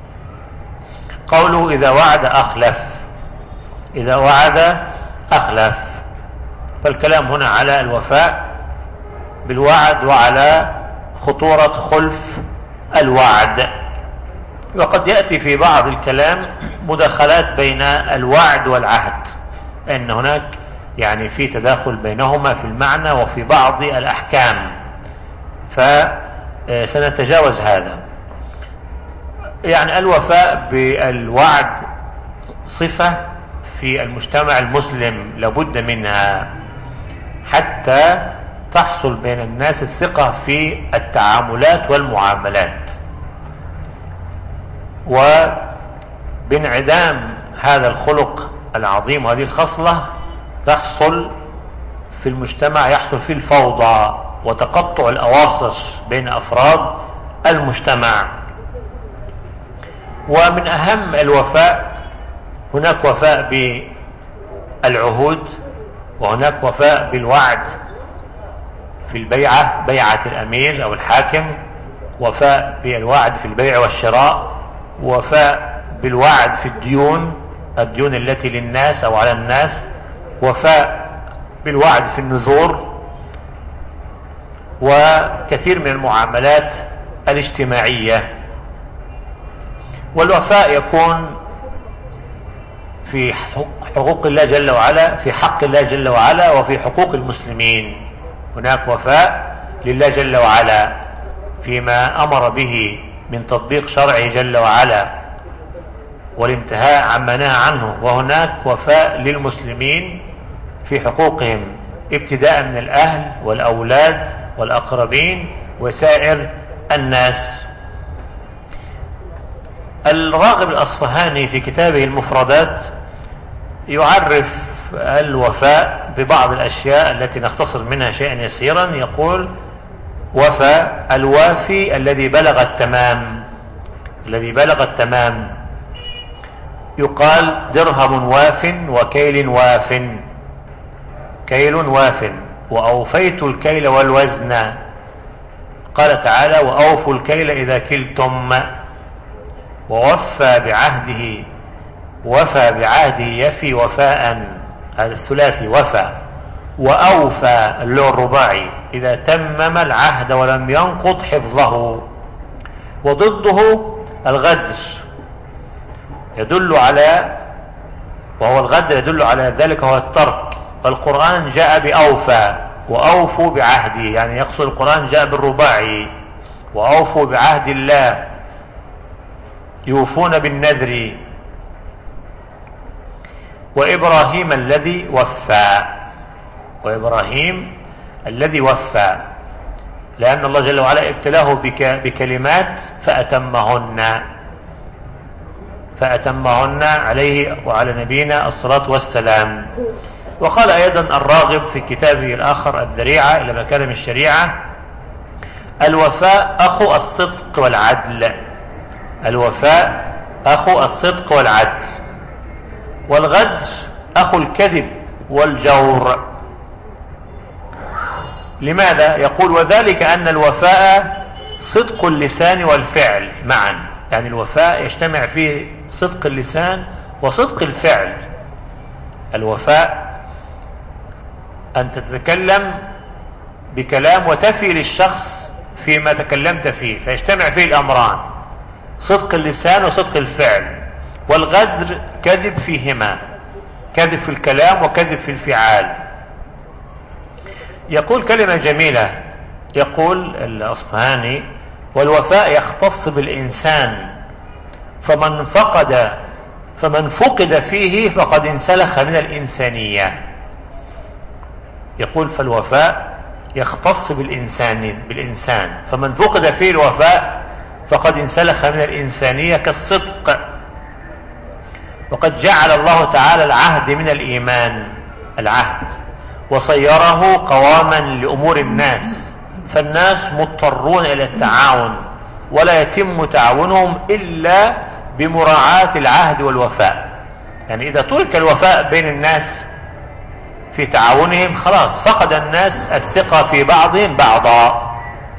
قوله: إذا وعد أخلف. إذا وعد أخلف، فالكلام هنا على الوفاء بالوعد وعلى خطورة خلف الوعد. وقد يأتي في بعض الكلام مداخلات بين الوعد والعهد، لأن هناك يعني في تداخل بينهما في المعنى وفي بعض الأحكام، فسنتجاوز هذا. يعني الوفاء بالوعد صفة في المجتمع المسلم لابد منها حتى تحصل بين الناس الثقة في التعاملات والمعاملات. وبانعدام هذا الخلق العظيم وهذه الخصلة تحصل في المجتمع، يحصل فيه الفوضى وتقطع الأواصر بين أفراد المجتمع. ومن أهم الوفاء، هناك وفاء بالعهود، وهناك وفاء بالوعد في البيعة، بيعة الأمير أو الحاكم، وفاء بالوعد في البيع والشراء، وفاء بالوعد في الديون، الديون التي للناس أو على الناس، وفاء بالوعد في النذور، وكثير من المعاملات الاجتماعية. والوفاء يكون في حقوق الله جل وعلا، في حق الله جل وعلا، وفي حقوق المسلمين. هناك وفاء لله جل وعلا فيما أمر به من تطبيق شرعه جل وعلا والانتهاء عما نهى عنه، وهناك وفاء للمسلمين في حقوقهم ابتداء من الأهل والأولاد والأقربين وسائر الناس. الراغب الأصفهاني في كتابه المفردات يعرف الوفاء ببعض الأشياء التي نختصر منها شيئا يسيرا. يقول: وفاء الوافي الذي بلغ التمام، الذي بلغ التمام. يقال: درهم واف وكيل واف، كيل واف، وأوفيت الكيل والوزن. قال تعالى: وأوفوا الكيل إذا كلتم. ووفى بعهده، وفى بعهده يفي وفاء، هذا الثلاثي وفى. وأوفى اللي هو الرباعي إذا تمم العهد ولم ينقض حفظه. وضده الغدر يدل على، وهو الغدر يدل على ذلك هو الترك. والقرآن جاء بأوفى، وأوفوا بعهده، يعني يقصد القرآن جاء بالرباعي. وأوفوا بعهد الله، يوفون بالنذر. وإبراهيم الذي وفى، وإبراهيم الذي وفى، لأن الله جل وعلا ابتلاه بك بكلمات فأتمهن فأتمهن عليه وعلى نبينا الصلاة والسلام. وقال أيضا الراغب في كتابه الآخر الذريعة إلى مكارم الشريعة: الوفاء أخو الصدق والعدل. الوفاء أخو الصدق والعدل. والغدر أخو الكذب والجور. لماذا؟ يقول: وذلك أن الوفاء صدق اللسان والفعل معا، يعني الوفاء يجتمع فيه صدق اللسان وصدق الفعل. الوفاء أن تتكلم بكلام وتفي للشخص فيما تكلمت فيه، فيجتمع فيه الأمران، صدق اللسان وصدق الفعل. والغدر كذب فيهما، كذب في الكلام وكذب في الفعال. يقول كلمة جميلة، يقول الأصفهاني: والوفاء يختص بالإنسان، فمن فقد فمن فقد فيه فقد انسلخ من الإنسانية. يقول: فالوفاء يختص بالإنسان بالإنسان فمن فقد فيه الوفاء فقد انسلخ من الإنسانية كالصدق. وقد جعل الله تعالى العهد من الإيمان، العهد، وصيره قواما لأمور الناس، فالناس مضطرون إلى التعاون، ولا يتم تعاونهم إلا بمراعاة العهد والوفاء. يعني إذا ترك الوفاء بين الناس في تعاونهم خلاص فقد الناس الثقة في بعضهم بعضا.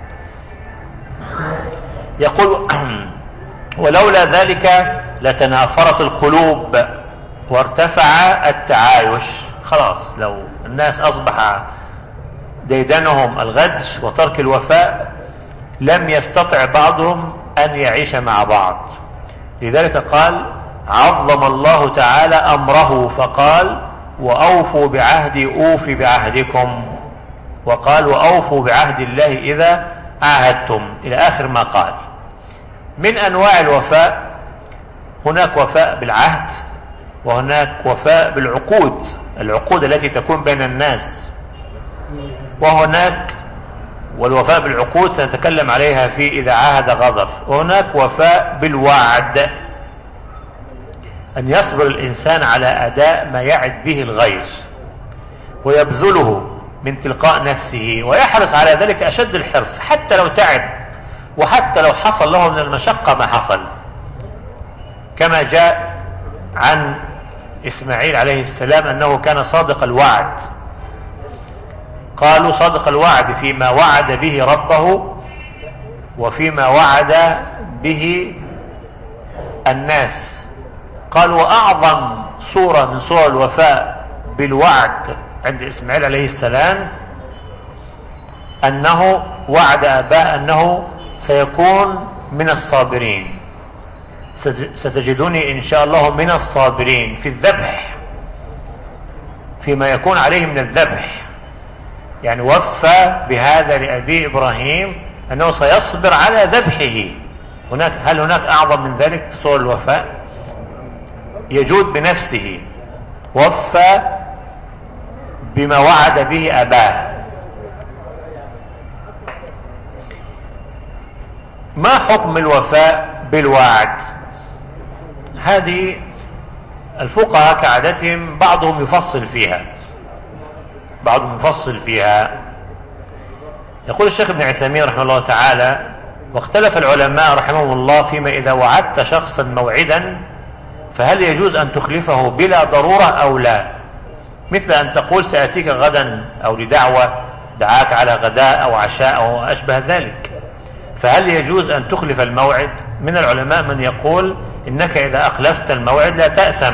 يقول: ولولا ذلك لتنافرت القلوب وارتفع التعايش. خلاص لو الناس أصبح ديدنهم الغدر وترك الوفاء لم يستطع بعضهم أن يعيش مع بعض. لذلك قال عظم الله تعالى أمره فقال وأوفوا بعهدي أوف بعهدكم، وقال وأوفوا بعهد الله إذا عاهدتم، إلى آخر ما قال. من أنواع الوفاء هناك وفاء بالعهد، وهناك وفاء بالعقود، العقود التي تكون بين الناس، وهناك والوفاء بالعقود سنتكلم عليها في إذا عاهد غدر. وهناك وفاء بالوعد، أن يصبر الإنسان على أداء ما يعد به الغير ويبذله من تلقاء نفسه، ويحرص على ذلك أشد الحرص حتى لو تعب، وحتى لو حصل له من المشقة ما حصل، كما جاء عن إسماعيل عليه السلام أنه كان صادق الوعد. قالوا صادق الوعد فيما وعد به ربه وفيما وعد به الناس. قالوا وأعظم صورة من صور الوفاء بالوعد عند إسماعيل عليه السلام أنه وعد أباه أنه سيكون من الصابرين، ستجدوني إن شاء الله من الصابرين في الذبح، فيما يكون عليه من الذبح. يعني وفى بهذا لأبي إبراهيم أنه سيصبر على ذبحه. هناك هل هناك أعظم من ذلك في صور الوفاء؟ يجود بنفسه، وفى بما وعد به أباه. ما حكم الوفاء بالوعد؟ هذه الفقهاء كعادتهم بعضهم يفصل فيها بعضهم يفصل فيها يقول الشيخ ابن عثيمين رحمه الله تعالى واختلف العلماء رحمهم الله فيما إذا وعدت شخصا موعدا فهل يجوز أن تخلفه بلا ضرورة أو لا، مثل أن تقول سأتيك غدا أو لدعوة دعاك على غداء أو عشاء أو أشبه ذلك، فهل يجوز أن تخلف الموعد؟ من العلماء من يقول إنك إذا أخلفت الموعد لا تأثم،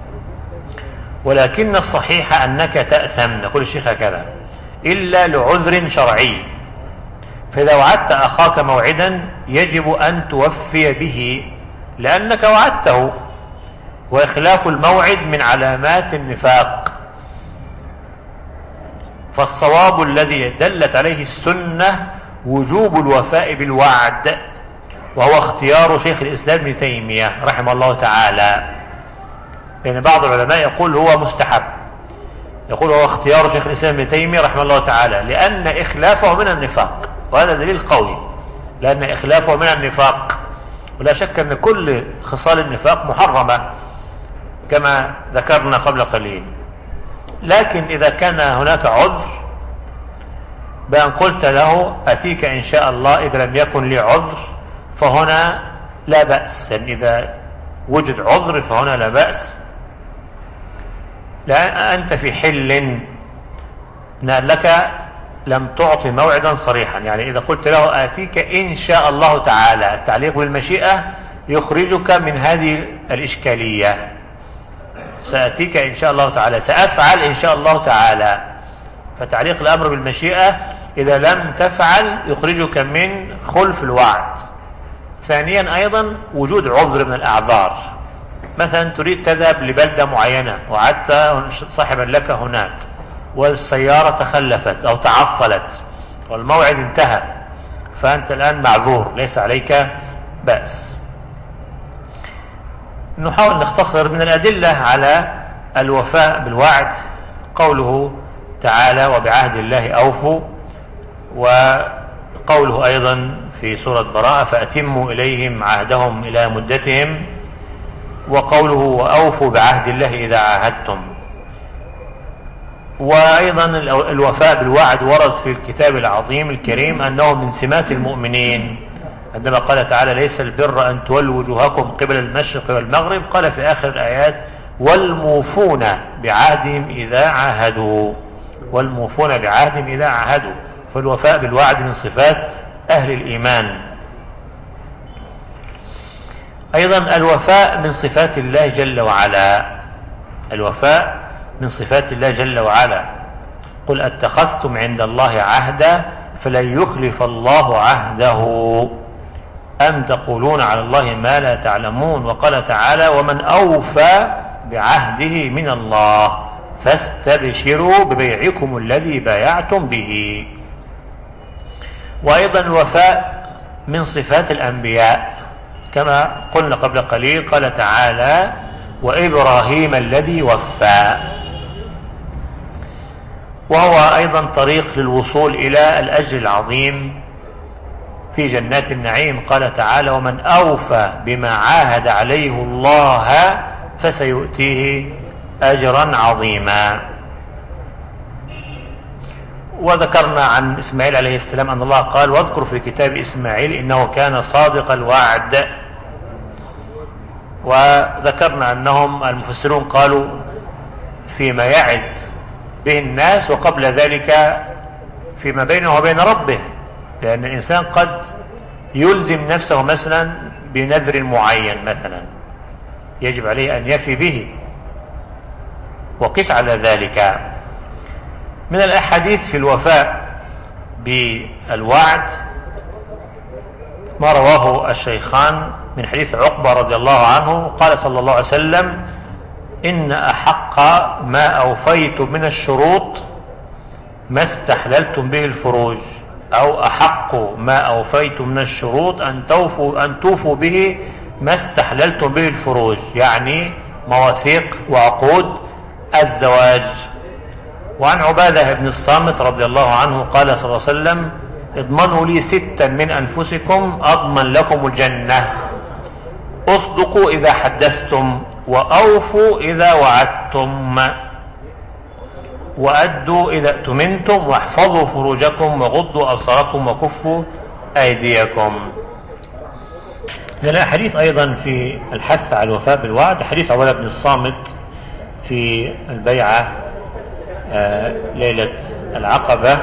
ولكن الصحيح أنك تأثم، نقول الشيخ هكذا، إلا لعذر شرعي. فإذا وعدت أخاك موعدا يجب أن توفي به لأنك وعدته، وإخلاف الموعد من علامات النفاق. فالصواب الذي دلت عليه السنة وجوب الوفاء بالوعد، وهو اختيار شيخ الإسلام ابن تيمية رحمه الله تعالى، لأن بعض العلماء يقول هو مستحب، يقول هو اختيار شيخ الإسلام ابن تيمية رحمه الله تعالى، لأن إخلافه من النفاق، وهذا دليل قوي، لأن إخلافه من النفاق، ولا شك أن كل خصال النفاق محرمة كما ذكرنا قبل قليل. لكن إذا كان هناك عذر بأن قلت له أتيك إن شاء الله إذا لم يكن لي عذر فهنا لا بأس، يعني إذا وجد عذر فهنا لا بأس، لا أنت في حل لك لم تعطي موعدا صريحا. يعني إذا قلت له آتيك إن شاء الله تعالى، التعليق بالمشيئة يخرجك من هذه الإشكالية، سأتيك إن شاء الله تعالى، سأفعل إن شاء الله تعالى، فتعليق الأمر بالمشيئة إذا لم تفعل يخرجك من خلف الوعد. ثانيا أيضا وجود عذر من الأعذار، مثلا تريد تذهب لبلدة معينة وعدت صاحبا لك هناك والسيارة تخلفت أو تعطلت والموعد انتهى، فأنت الآن معذور ليس عليك بأس. نحاول نختصر من الأدلة على الوفاء بالوعد قوله تعالى وبعهد الله أوفوا، وقوله أيضا في سورة براءة فأتموا إليهم عهدهم إلى مدتهم، وقوله وأوفوا بعهد الله إذا عاهدتم. وأيضا الوفاء بالوعد ورد في الكتاب العظيم الكريم أنه من سمات المؤمنين، عندما قال تعالى ليس البر أن تولوا وجوهكم قبل المشرق والمغرب، قال في آخر الآيات والموفون بعهدهم إذا عاهدوا، والموفون بعهدهم إذا عاهدوا. فالوفاء بالوعد من صفات أهل الإيمان. أيضا الوفاء من صفات الله جل وعلا، الوفاء من صفات الله جل وعلا. قل اتخذتم عند الله عهدا فلن يخلف الله عهده أم تقولون على الله ما لا تعلمون. وقال تعالى ومن أوفى بعهده من الله فاستبشروا ببيعكم الذي بايعتم به. وأيضا الوفاء من صفات الأنبياء كما قلنا قبل قليل، قال تعالى وإبراهيم الذي وفى، وهو أيضا طريق للوصول إلى الأجر العظيم في جنات النعيم. قال تعالى ومن أوفى بما عاهد عليه الله فسيؤتيه أجرا عظيما. وذكرنا عن إسماعيل عليه السلام أن الله قال واذكر في كتاب إسماعيل إنه كان صادق الوعد. وذكرنا أنهم المفسرون قالوا فيما يعد به الناس، وقبل ذلك فيما بينه وبين ربه، لأن الإنسان قد يلزم نفسه مثلا بنذر معين مثلا يجب عليه أن يفي به، وقس على ذلك. من الأحاديث في الوفاء بالوعد ما رواه الشيخان من حديث عقبة رضي الله عنه قال صلى الله عليه وسلم إن أحق ما أوفيتم من الشروط ما استحللتم به الفروج، أو أحق ما أوفيتم من الشروط أن توفوا, أن توفوا به ما استحللتم به الفروج، يعني مواثيق وعقود الزواج. وعن عبادة بن الصامت رضي الله عنه قال صلى الله عليه وسلم اضمنوا لي ستا من أنفسكم أضمن لكم الجنة، اصدقوا إذا حدثتم، وأوفوا إذا وعدتم، وأدوا إذا اؤتمنتم، واحفظوا فروجكم، وغضوا أبصاركم، وكفوا أيديكم. لنا حديث أيضا في الحث على الوفاء بالوعد، حديث عبادة بن الصامت في البيعة ليلة العقبة.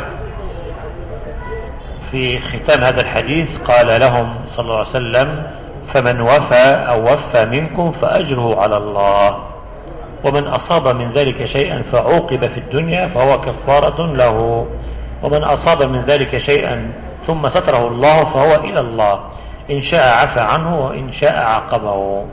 في ختام هذا الحديث قال لهم صلى الله عليه وسلم فمن وفى أو وفى منكم فأجره على الله، ومن أصاب من ذلك شيئا فعوقب في الدنيا فهو كفارة له، ومن أصاب من ذلك شيئا ثم ستره الله فهو إلى الله، إن شاء عفى عنه وإن شاء عاقبه.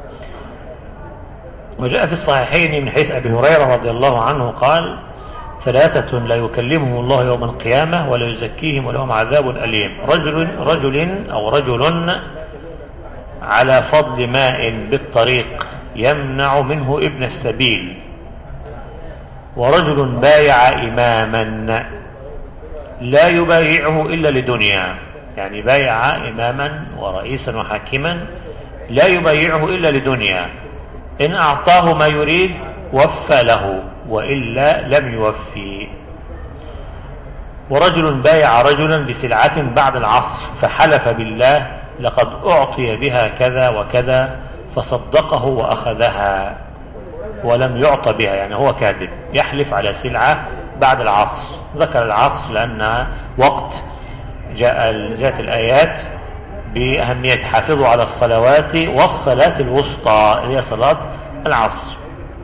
وجاء في الصحيحين من حديث أبي هريرة رضي الله عنه قال ثلاثة لا يكلمهم الله يوم القيامة ولا يزكيهم ولهم عذاب أليم، رجل, رجل أو رجل على فضل ماء بالطريق يمنع منه ابن السبيل، ورجل بايع إماما لا يبايعه إلا لدنيا، يعني بايع إماما ورئيسا وحاكما لا يبايعه إلا لدنيا، إن أعطاه ما يريد وفى له وإلا لم يوفي. ورجل بايع رجلا بسلعة بعد العصر فحلف بالله لقد أعطي بها كذا وكذا فصدقه وأخذها ولم يعط بها، يعني هو كاذب، يحلف على سلعة بعد العصر. ذكر العصر لأن وقت جاء جاءت الآيات بأهمية حافظوا على الصلوات والصلاة الوسطى هي صلاة العصر.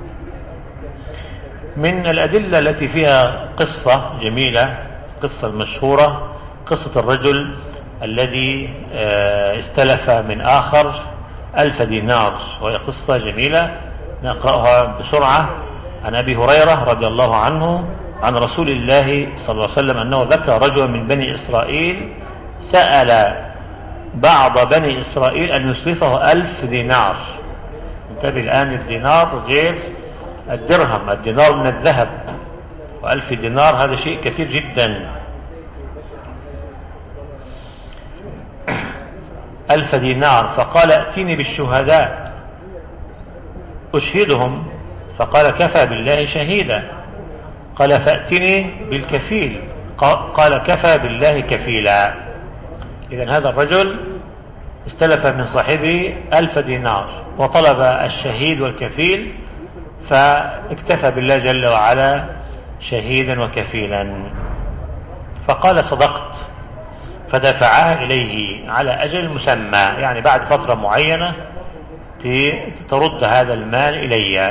من الأدلة التي فيها قصة جميلة، قصة المشهورة، قصة الرجل الذي استلف من آخر ألف دينار، وهي قصة جميلة نقرأها بسرعة. عن أبي هريرة رضي الله عنه عن رسول الله صلى الله عليه وسلم أنه ذكر رجلا من بني إسرائيل سأل بعض بني إسرائيل أن يصرفه ألف دينار. انتبه الآن، الدينار غير الدرهم، الدينار من الذهب، وألف دينار هذا شيء كثير جدا. ألف دينار، فقال ائتني بالشهداء أشهدهم، فقال كفى بالله شهيدا. قال فأتني بالكفيل، قال كفى بالله كفيلا. إذن هذا الرجل استلف من صاحبه ألف دينار وطلب الشهيد والكفيل، فاكتفى بالله جل وعلا شهيدا وكفيلا، فقال صدقت، فدفعها إليه على أجل مسمى، يعني بعد فترة معينة ترد هذا المال إلي.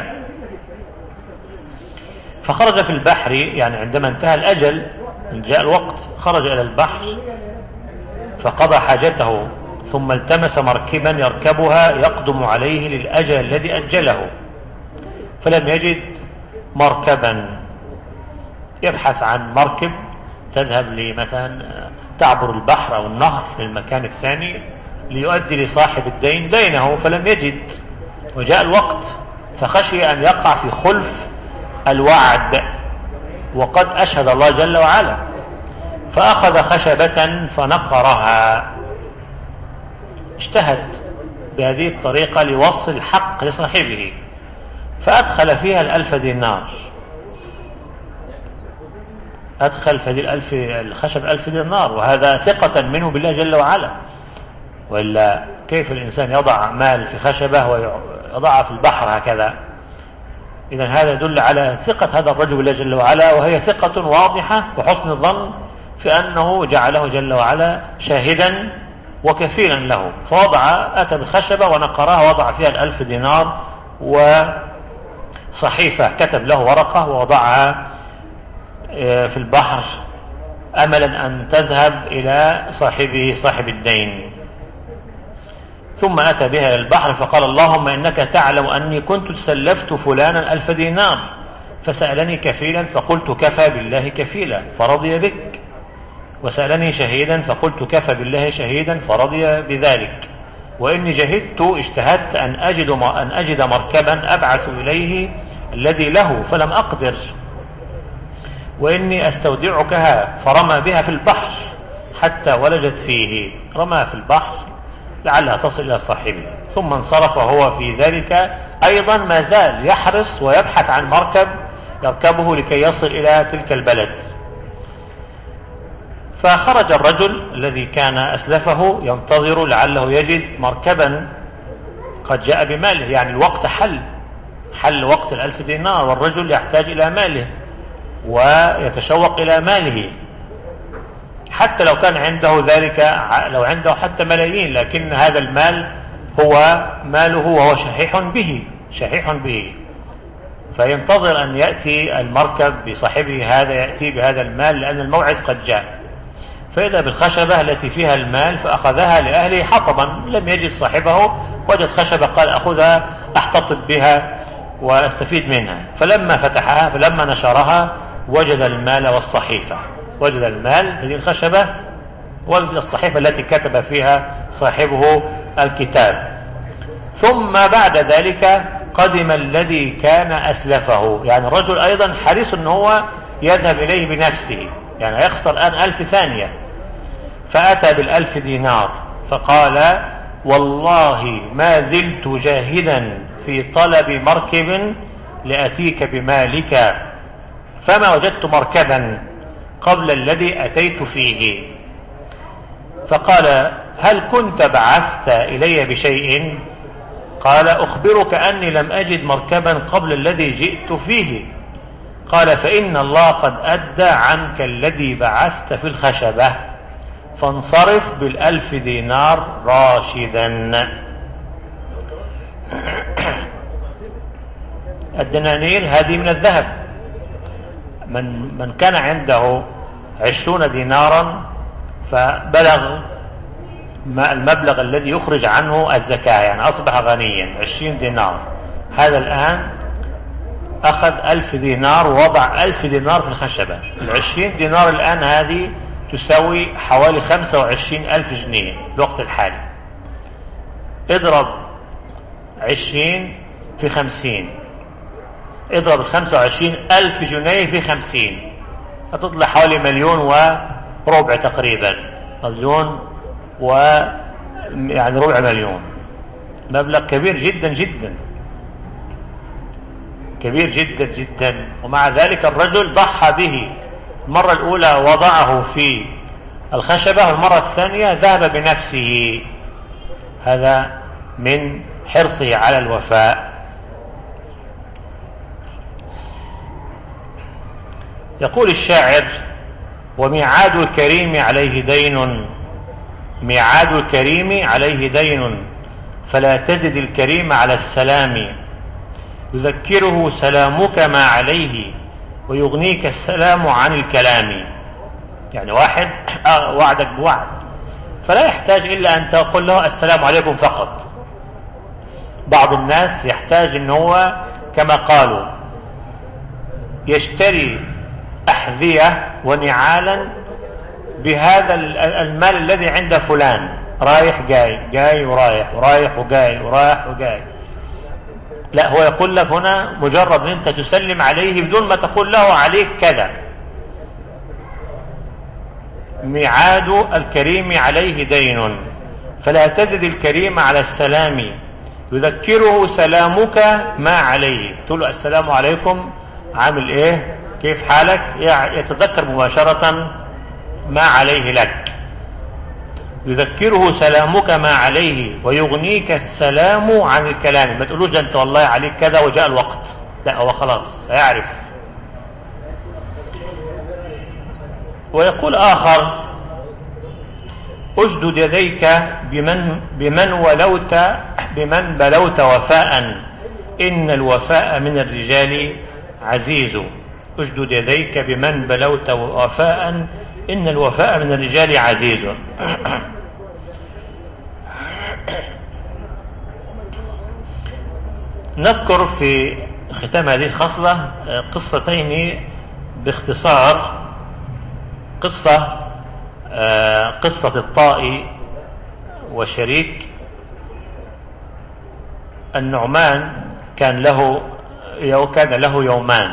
فخرج في البحر، يعني عندما انتهى الأجل جاء الوقت فخرج إلى البحر فقضى حاجته ثم التمس مركبا يركبها يقدم عليه للأجل الذي أجله، فلم يجد مركبا. يبحث عن مركب تذهب لمثلا تعبر البحر أو النهر للمكان الثاني ليؤدي لصاحب الدين دينه، فلم يجد، وجاء الوقت فخشي أن يقع في خلف الوعد وقد أشهد الله جل وعلا، فأخذ خشبة فنقرها. اجتهد بهذه الطريقة لوصل الحق لصاحبه، فأدخل فيها الألف دينار، أدخل في الألف الخشب ألف دينار، وهذا ثقة منه بالله جل وعلا. وإلا كيف الإنسان يضع مال في خشبة ويضعها في البحر هكذا؟ إذن هذا يدل على ثقة هذا الرجل بالله جل وعلا، وهي ثقة واضحة وحسن الظن في أنه جعله جل وعلا شاهدا وكفيلا له. فوضع أتى بالخشبة ونقرها، وضع فيها الألف دينار وصحيفة كتب له ورقة ووضعها في البحر أملا أن تذهب إلى صاحبه صاحب الدين. ثم أتى بها إلى البحر فقال: اللهم إنك تعلم أني كنت سلفت فلانا ألف دينار فسألني كفيلا فقلت كفى بالله كفيلا فرضي بك، وسألني شهيدا فقلت كفى بالله شهيدا فرضي بذلك، وإني جهدت اجتهدت أن أجد, أن أجد مركبا أبعث إليه الذي له فلم أقدر، وإني أستودعكها، فرمى بها في البحر حتى ولجت فيه، رمى في البحر لعلها تصل إلى صاحبه. ثم انصرف وهو في ذلك أيضا ما زال يحرص ويبحث عن مركب يركبه لكي يصل إلى تلك البلد. فخرج الرجل الذي كان أسلفه ينتظر لعله يجد مركبا قد جاء بماله، يعني الوقت حل حل وقت الألف دينار، والرجل يحتاج إلى ماله ويتشوق إلى ماله، حتى لو كان عنده ذلك، لو عنده حتى ملايين، لكن هذا المال هو ماله وهو شحيح به شحيح به فينتظر أن يأتي المركب بصاحبه هذا يأتي بهذا المال لأن الموعد قد جاء. فإذا بالخشبة التي فيها المال فأخذها لأهله حطبا، لم يجد صاحبه، وجد خشبة قال أخذها أحتطب بها واستفيد منها، فلما فتحها فلما نشرها وجد المال والصحيفة، وجد المال في الخشبة وجد الصحيفة التي كتب فيها صاحبه الكتاب. ثم بعد ذلك قدم الذي كان أسلفه، يعني الرجل أيضا حريص أنه هو يذهب إليه بنفسه، يعني يخسر الآن ألف ثانية، فأتى بالألف دينار فقال: والله ما زلت جاهدا في طلب مركب لأتيك بمالك، فما وجدت مركبا قبل الذي أتيت فيه. فقال: هل كنت بعثت إلي بشيء؟ قال: أخبرك أني لم أجد مركبا قبل الذي جئت فيه. قال: فإن الله قد أدى عنك الذي بعثت في الخشبة، فانصرف بالألف دينار راشدا. الدنانير هذه من الذهب، من, من كان عنده عشرون دينارا فبلغ ما المبلغ الذي يخرج عنه الزكاة، يعني أصبح غنيا، عشرين دينار، هذا الآن أخذ ألف دينار ووضع ألف دينار في الخشبة. العشرين دينار الآن هذه تساوي حوالي خمسة وعشرين ألف جنيه الوقت الحالي. اضرب عشرين في خمسين، اضرب الخمسة وعشرين ألف جنيه في خمسين، هتطلع حوالي مليون وربع تقريبا، مليون و يعني ربع مليون، مبلغ كبير جدا جدا، كبير جدا جدا. ومع ذلك الرجل ضحى به، المرة الأولى وضعه في الخشبة، والمرة الثانية ذهب بنفسه، هذا من حرصه على الوفاء. يقول الشاعر: وميعاد الكريم عليه دين، ميعاد الكريم عليه دين، فلا تزد الكريم على السلام، يذكره سلامك ما عليه ويغنيك السلام عن الكلام. يعني واحد وعدك بوعد فلا يحتاج إلا أن تقول له السلام عليكم فقط. بعض الناس يحتاج أن هو كما قالوا يشتري أحذية ونعالا بهذا المال الذي عند فلان، رايح جاي جاي ورايح ورايح وجاي ورايح وجاي. لا، هو يقول لك هنا مجرد أن أنت تسلم عليه بدون ما تقول له عليك كذا. ميعاد الكريم عليه دين، فلا تزد الكريم على السلام، يذكره سلامك ما عليه. تقول له السلام عليكم، عامل ايه، كيف حالك، يتذكر مباشرة ما عليه لك. يذكره سلامك ما عليه ويغنيك السلام عن الكلام. ما تقولوش ده انت والله عليك كذا وجاء الوقت، لا، هو خلاص هيعرف. ويقول آخر أجدد يديك بمن, بمن ولوت بمن بلوت وفاء، إن الوفاء من الرجال عزيز. أجدد يديك بمن بلوت وفاء، إن الوفاء من الرجال عزيز. نذكر في ختام هذه الخصلة قصتين باختصار. قصة قصة الطائي وشريك. النعمان كان له كان له يومان،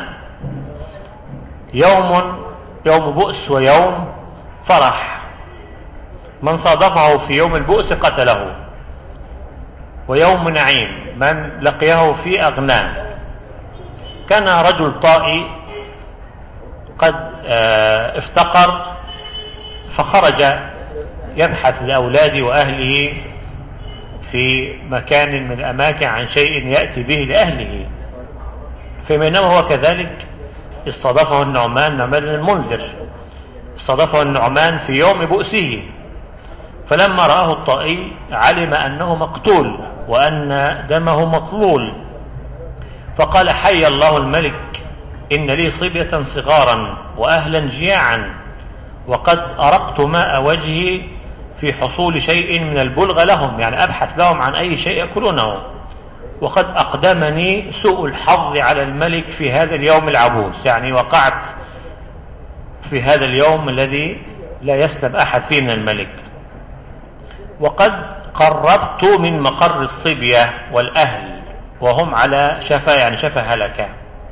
يوم يوم بؤس ويوم فرح. من صادفه في يوم البؤس قتله، ويوم نعيم من لقيه في أغناه. كان رجل طائي قد افتقر فخرج يبحث لأولاده وأهله في مكان من الأماكن عن شيء يأتي به لأهله. فبينما هو كذلك استضافه النعمان نعمان بن المنذر، استضافه النعمان في يوم بؤسه. فلما رآه الطائي علم أنه مقتول وأن دمه مطلول، فقال حي الله الملك، إن لي صبية صغارا وأهلا جياعا، وقد أرقت ماء وجهي في حصول شيء من البلغ لهم، يعني أبحث لهم عن أي شيء يأكلونه، وقد أقدمني سوء الحظ على الملك في هذا اليوم العبوس، يعني وقعت في هذا اليوم الذي لا يسلم أحد فيه من الملك. وقد قربت من مقر الصبية والأهل وهم على شفا يعني شفا هلكة،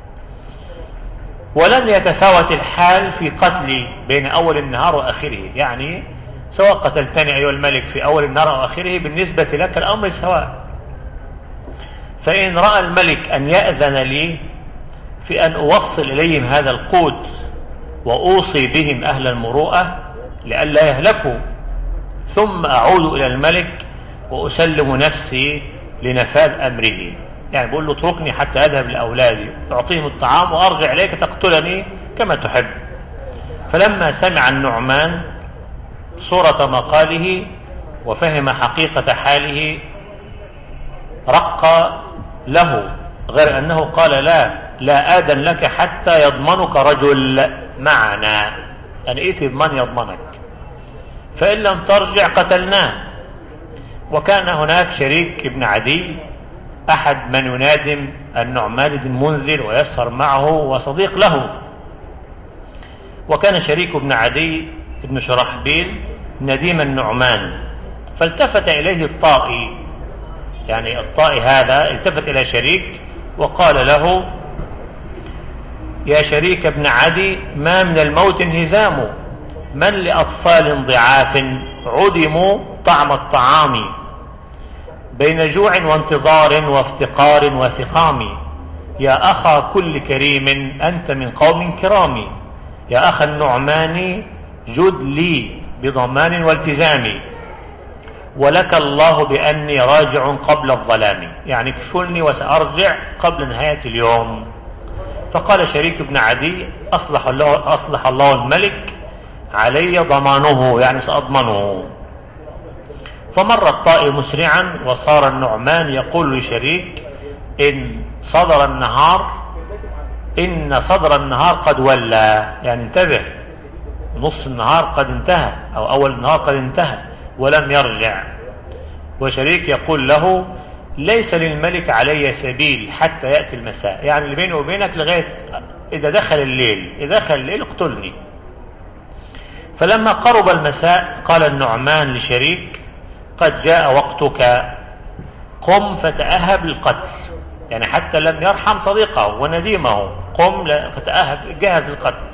ولن يتفاوت الحال في قتلي بين أول النهار وآخره، يعني سواء قتلتني أيها الملك في أول النهار وآخره بالنسبة لك الأمر سواء. فإن رأى الملك أن يأذن لي في أن أوصل إليهم هذا القوت وأوصي بهم أهل المروءة لئلا يهلكوا، ثم أعود إلى الملك وأسلم نفسي لنفاذ أمره، يعني بقول له اتركني حتى أذهب لأولادي أعطيهم الطعام وأرجع إليك تقتلني كما تحب. فلما سمع النعمان صورة مقاله وفهم حقيقة حاله رق له، غير أنه قال لا لا آذن لك حتى يضمنك رجل معنا، يعني إيه تضمن يضمنك، فإن لم ترجع قتلناه. وكان هناك شريك ابن عدي أحد من ينادم النعمان بن منذر ويسهر معه وصديق له. وكان شريك ابن عدي ابن شرحبيل نديم النعمان، فالتفت إليه الطائي، يعني الطائي هذا التفت إلى شريك وقال له يا شريك ابن عدي، ما من الموت انهزام، من لأطفال ضعاف عدموا طعم الطعام، بين جوع وانتظار وافتقار وسقام، يا أخا كل كريم أنت من قوم كرام، يا أخا النعمان جد لي بضمان والتزام، ولك الله بأني راجع قبل الظلام، يعني كفلني وسأرجع قبل نهاية اليوم. فقال شريك بن عدي أصلح الله, أصلح الله الملك، علي ضمانه، يعني سأضمنه. فمر الطائي مسرعا وصار النعمان يقول لشريك إن صدر النهار إن صدر النهار قد ولى، يعني انتبه نص النهار قد انتهى أو أول النهار قد انتهى ولم يرجع. وشريك يقول له ليس للملك علي سبيل حتى يأتي المساء، يعني اللي بيني وبينك لغاية إذا دخل الليل، إذا دخل الليل اقتلني. فلما قرب المساء قال النعمان لشريك قد جاء وقتك، قم فتأهب للقتل، يعني حتى لم يرحم صديقه ونديمه، قم فتأهب جهز القتل.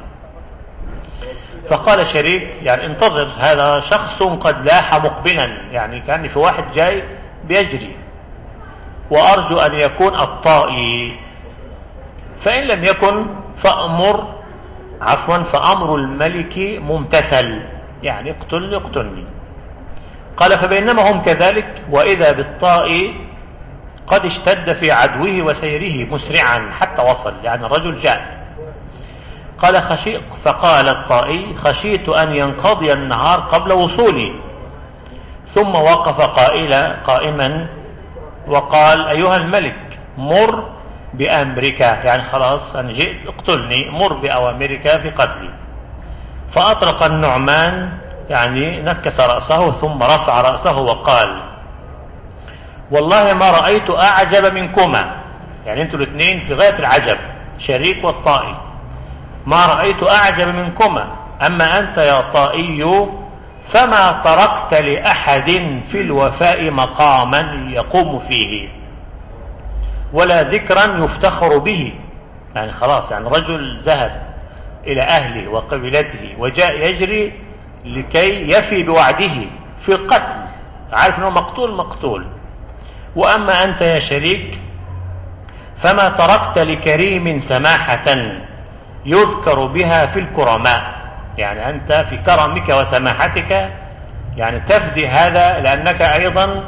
فقال شريك يعني انتظر، هذا شخص قد لاح مقبلا، يعني كان في واحد جاي بيجري، وأرجو أن يكون الطائي، فإن لم يكن فأمر عفوا فأمر الملك ممتثل، يعني اقتلني اقتلني. قال فبينما هم كذلك وإذا بالطائي قد اشتد في عدوه وسيره مسرعا حتى وصل، يعني الرجل جاء. قال خشيت فقال الطائي خشيت أن ينقضي النهار قبل وصولي، ثم وقف قائلا قائما وقال أيها الملك مر بأمرك، يعني خلاص أنا جئت اقتلني، مر بأوامرك في قتلي. فأطرق النعمان يعني نكس رأسه ثم رفع رأسه وقال والله ما رأيت أعجب منكما، يعني انتوا الاثنين في غاية العجب، شريك والطائي، ما رأيت أعجب منكما، أما أنت يا طائي فما تركت لأحد في الوفاء مقاما يقوم فيه ولا ذكرا يفتخر به، يعني خلاص، يعني رجل ذهب إلى أهله وقبيلته وجاء يجري لكي يفي بوعده في القتل، عارف أنه مقتول مقتول. وأما أنت يا شريك فما تركت لكريم سماحة يذكر بها في الكرماء، يعني أنت في كرمك وسماحتك يعني تفدي هذا لأنك أيضا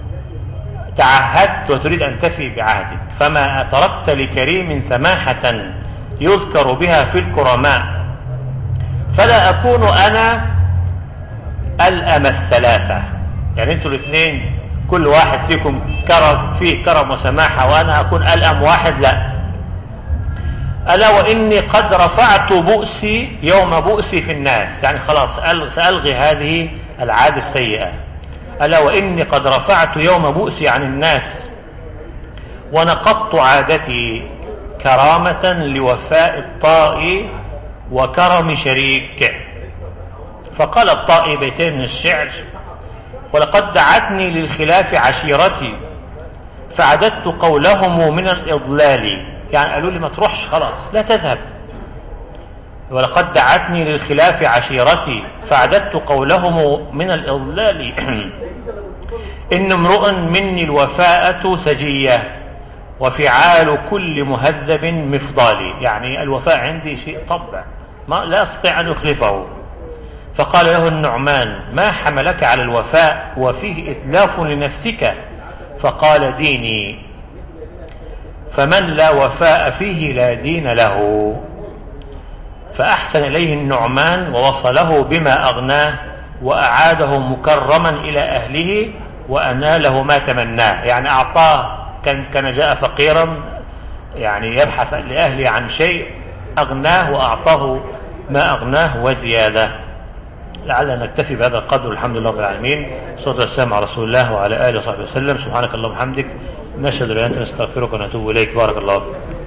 تعهدت وتريد أن تفي بعهدك. فما تركت لكريم سماحة يذكر بها في الكرماء فلا أكون أنا ألأم الثلاثة، يعني أنتوا الاثنين كل واحد فيكم كرم فيه كرم وسماحة وأنا أكون ألأم واحد، لا. ألا وإني قد رفعت بؤسي يوم بؤسي في الناس، يعني خلاص سألغي هذه العادة السيئة. ألا وإني قد رفعت يوم بؤسي عن الناس ونقضت عادتي كرامة لوفاء الطائي وكرم شريك. فقال الطائي بيتين من الشعر ولقد دعتني للخلاف عشيرتي فعددت قولهم من الإضلال، يعني قالوا لي ما تروحش خلاص لا تذهب. ولقد دعتني للخلاف عشيرتي فعددت قولهم من الإضلال إن امرؤ مني الوفاءة سجية وفعال كل مهذب مفضال، يعني الوفاء عندي شيء طبع ما لا أستطيع أن أخلفه. فقال له النعمان ما حملك على الوفاء وفيه إتلاف لنفسك؟ فقال ديني، فمن لا وفاء فيه لا دين له. فأحسن إليه النعمان ووصله بما أغناه وأعاده مكرما إلى أهله وأناله ما تمناه، يعني أعطاه، كان كان جاء فقيرا يعني يبحث لأهله عن شيء، أغناه وأعطاه ما أغناه وزيادة. لعلنا نكتفي بهذا القدر، الحمد لله رب العالمين، صلى والسلام على رسول الله وعلى آله وصحبه وسلم. سبحانك اللهم وبحمدك، نشهد أن لا إله إلا أنت، نستغفرك ونتوب إليك. بارك الله.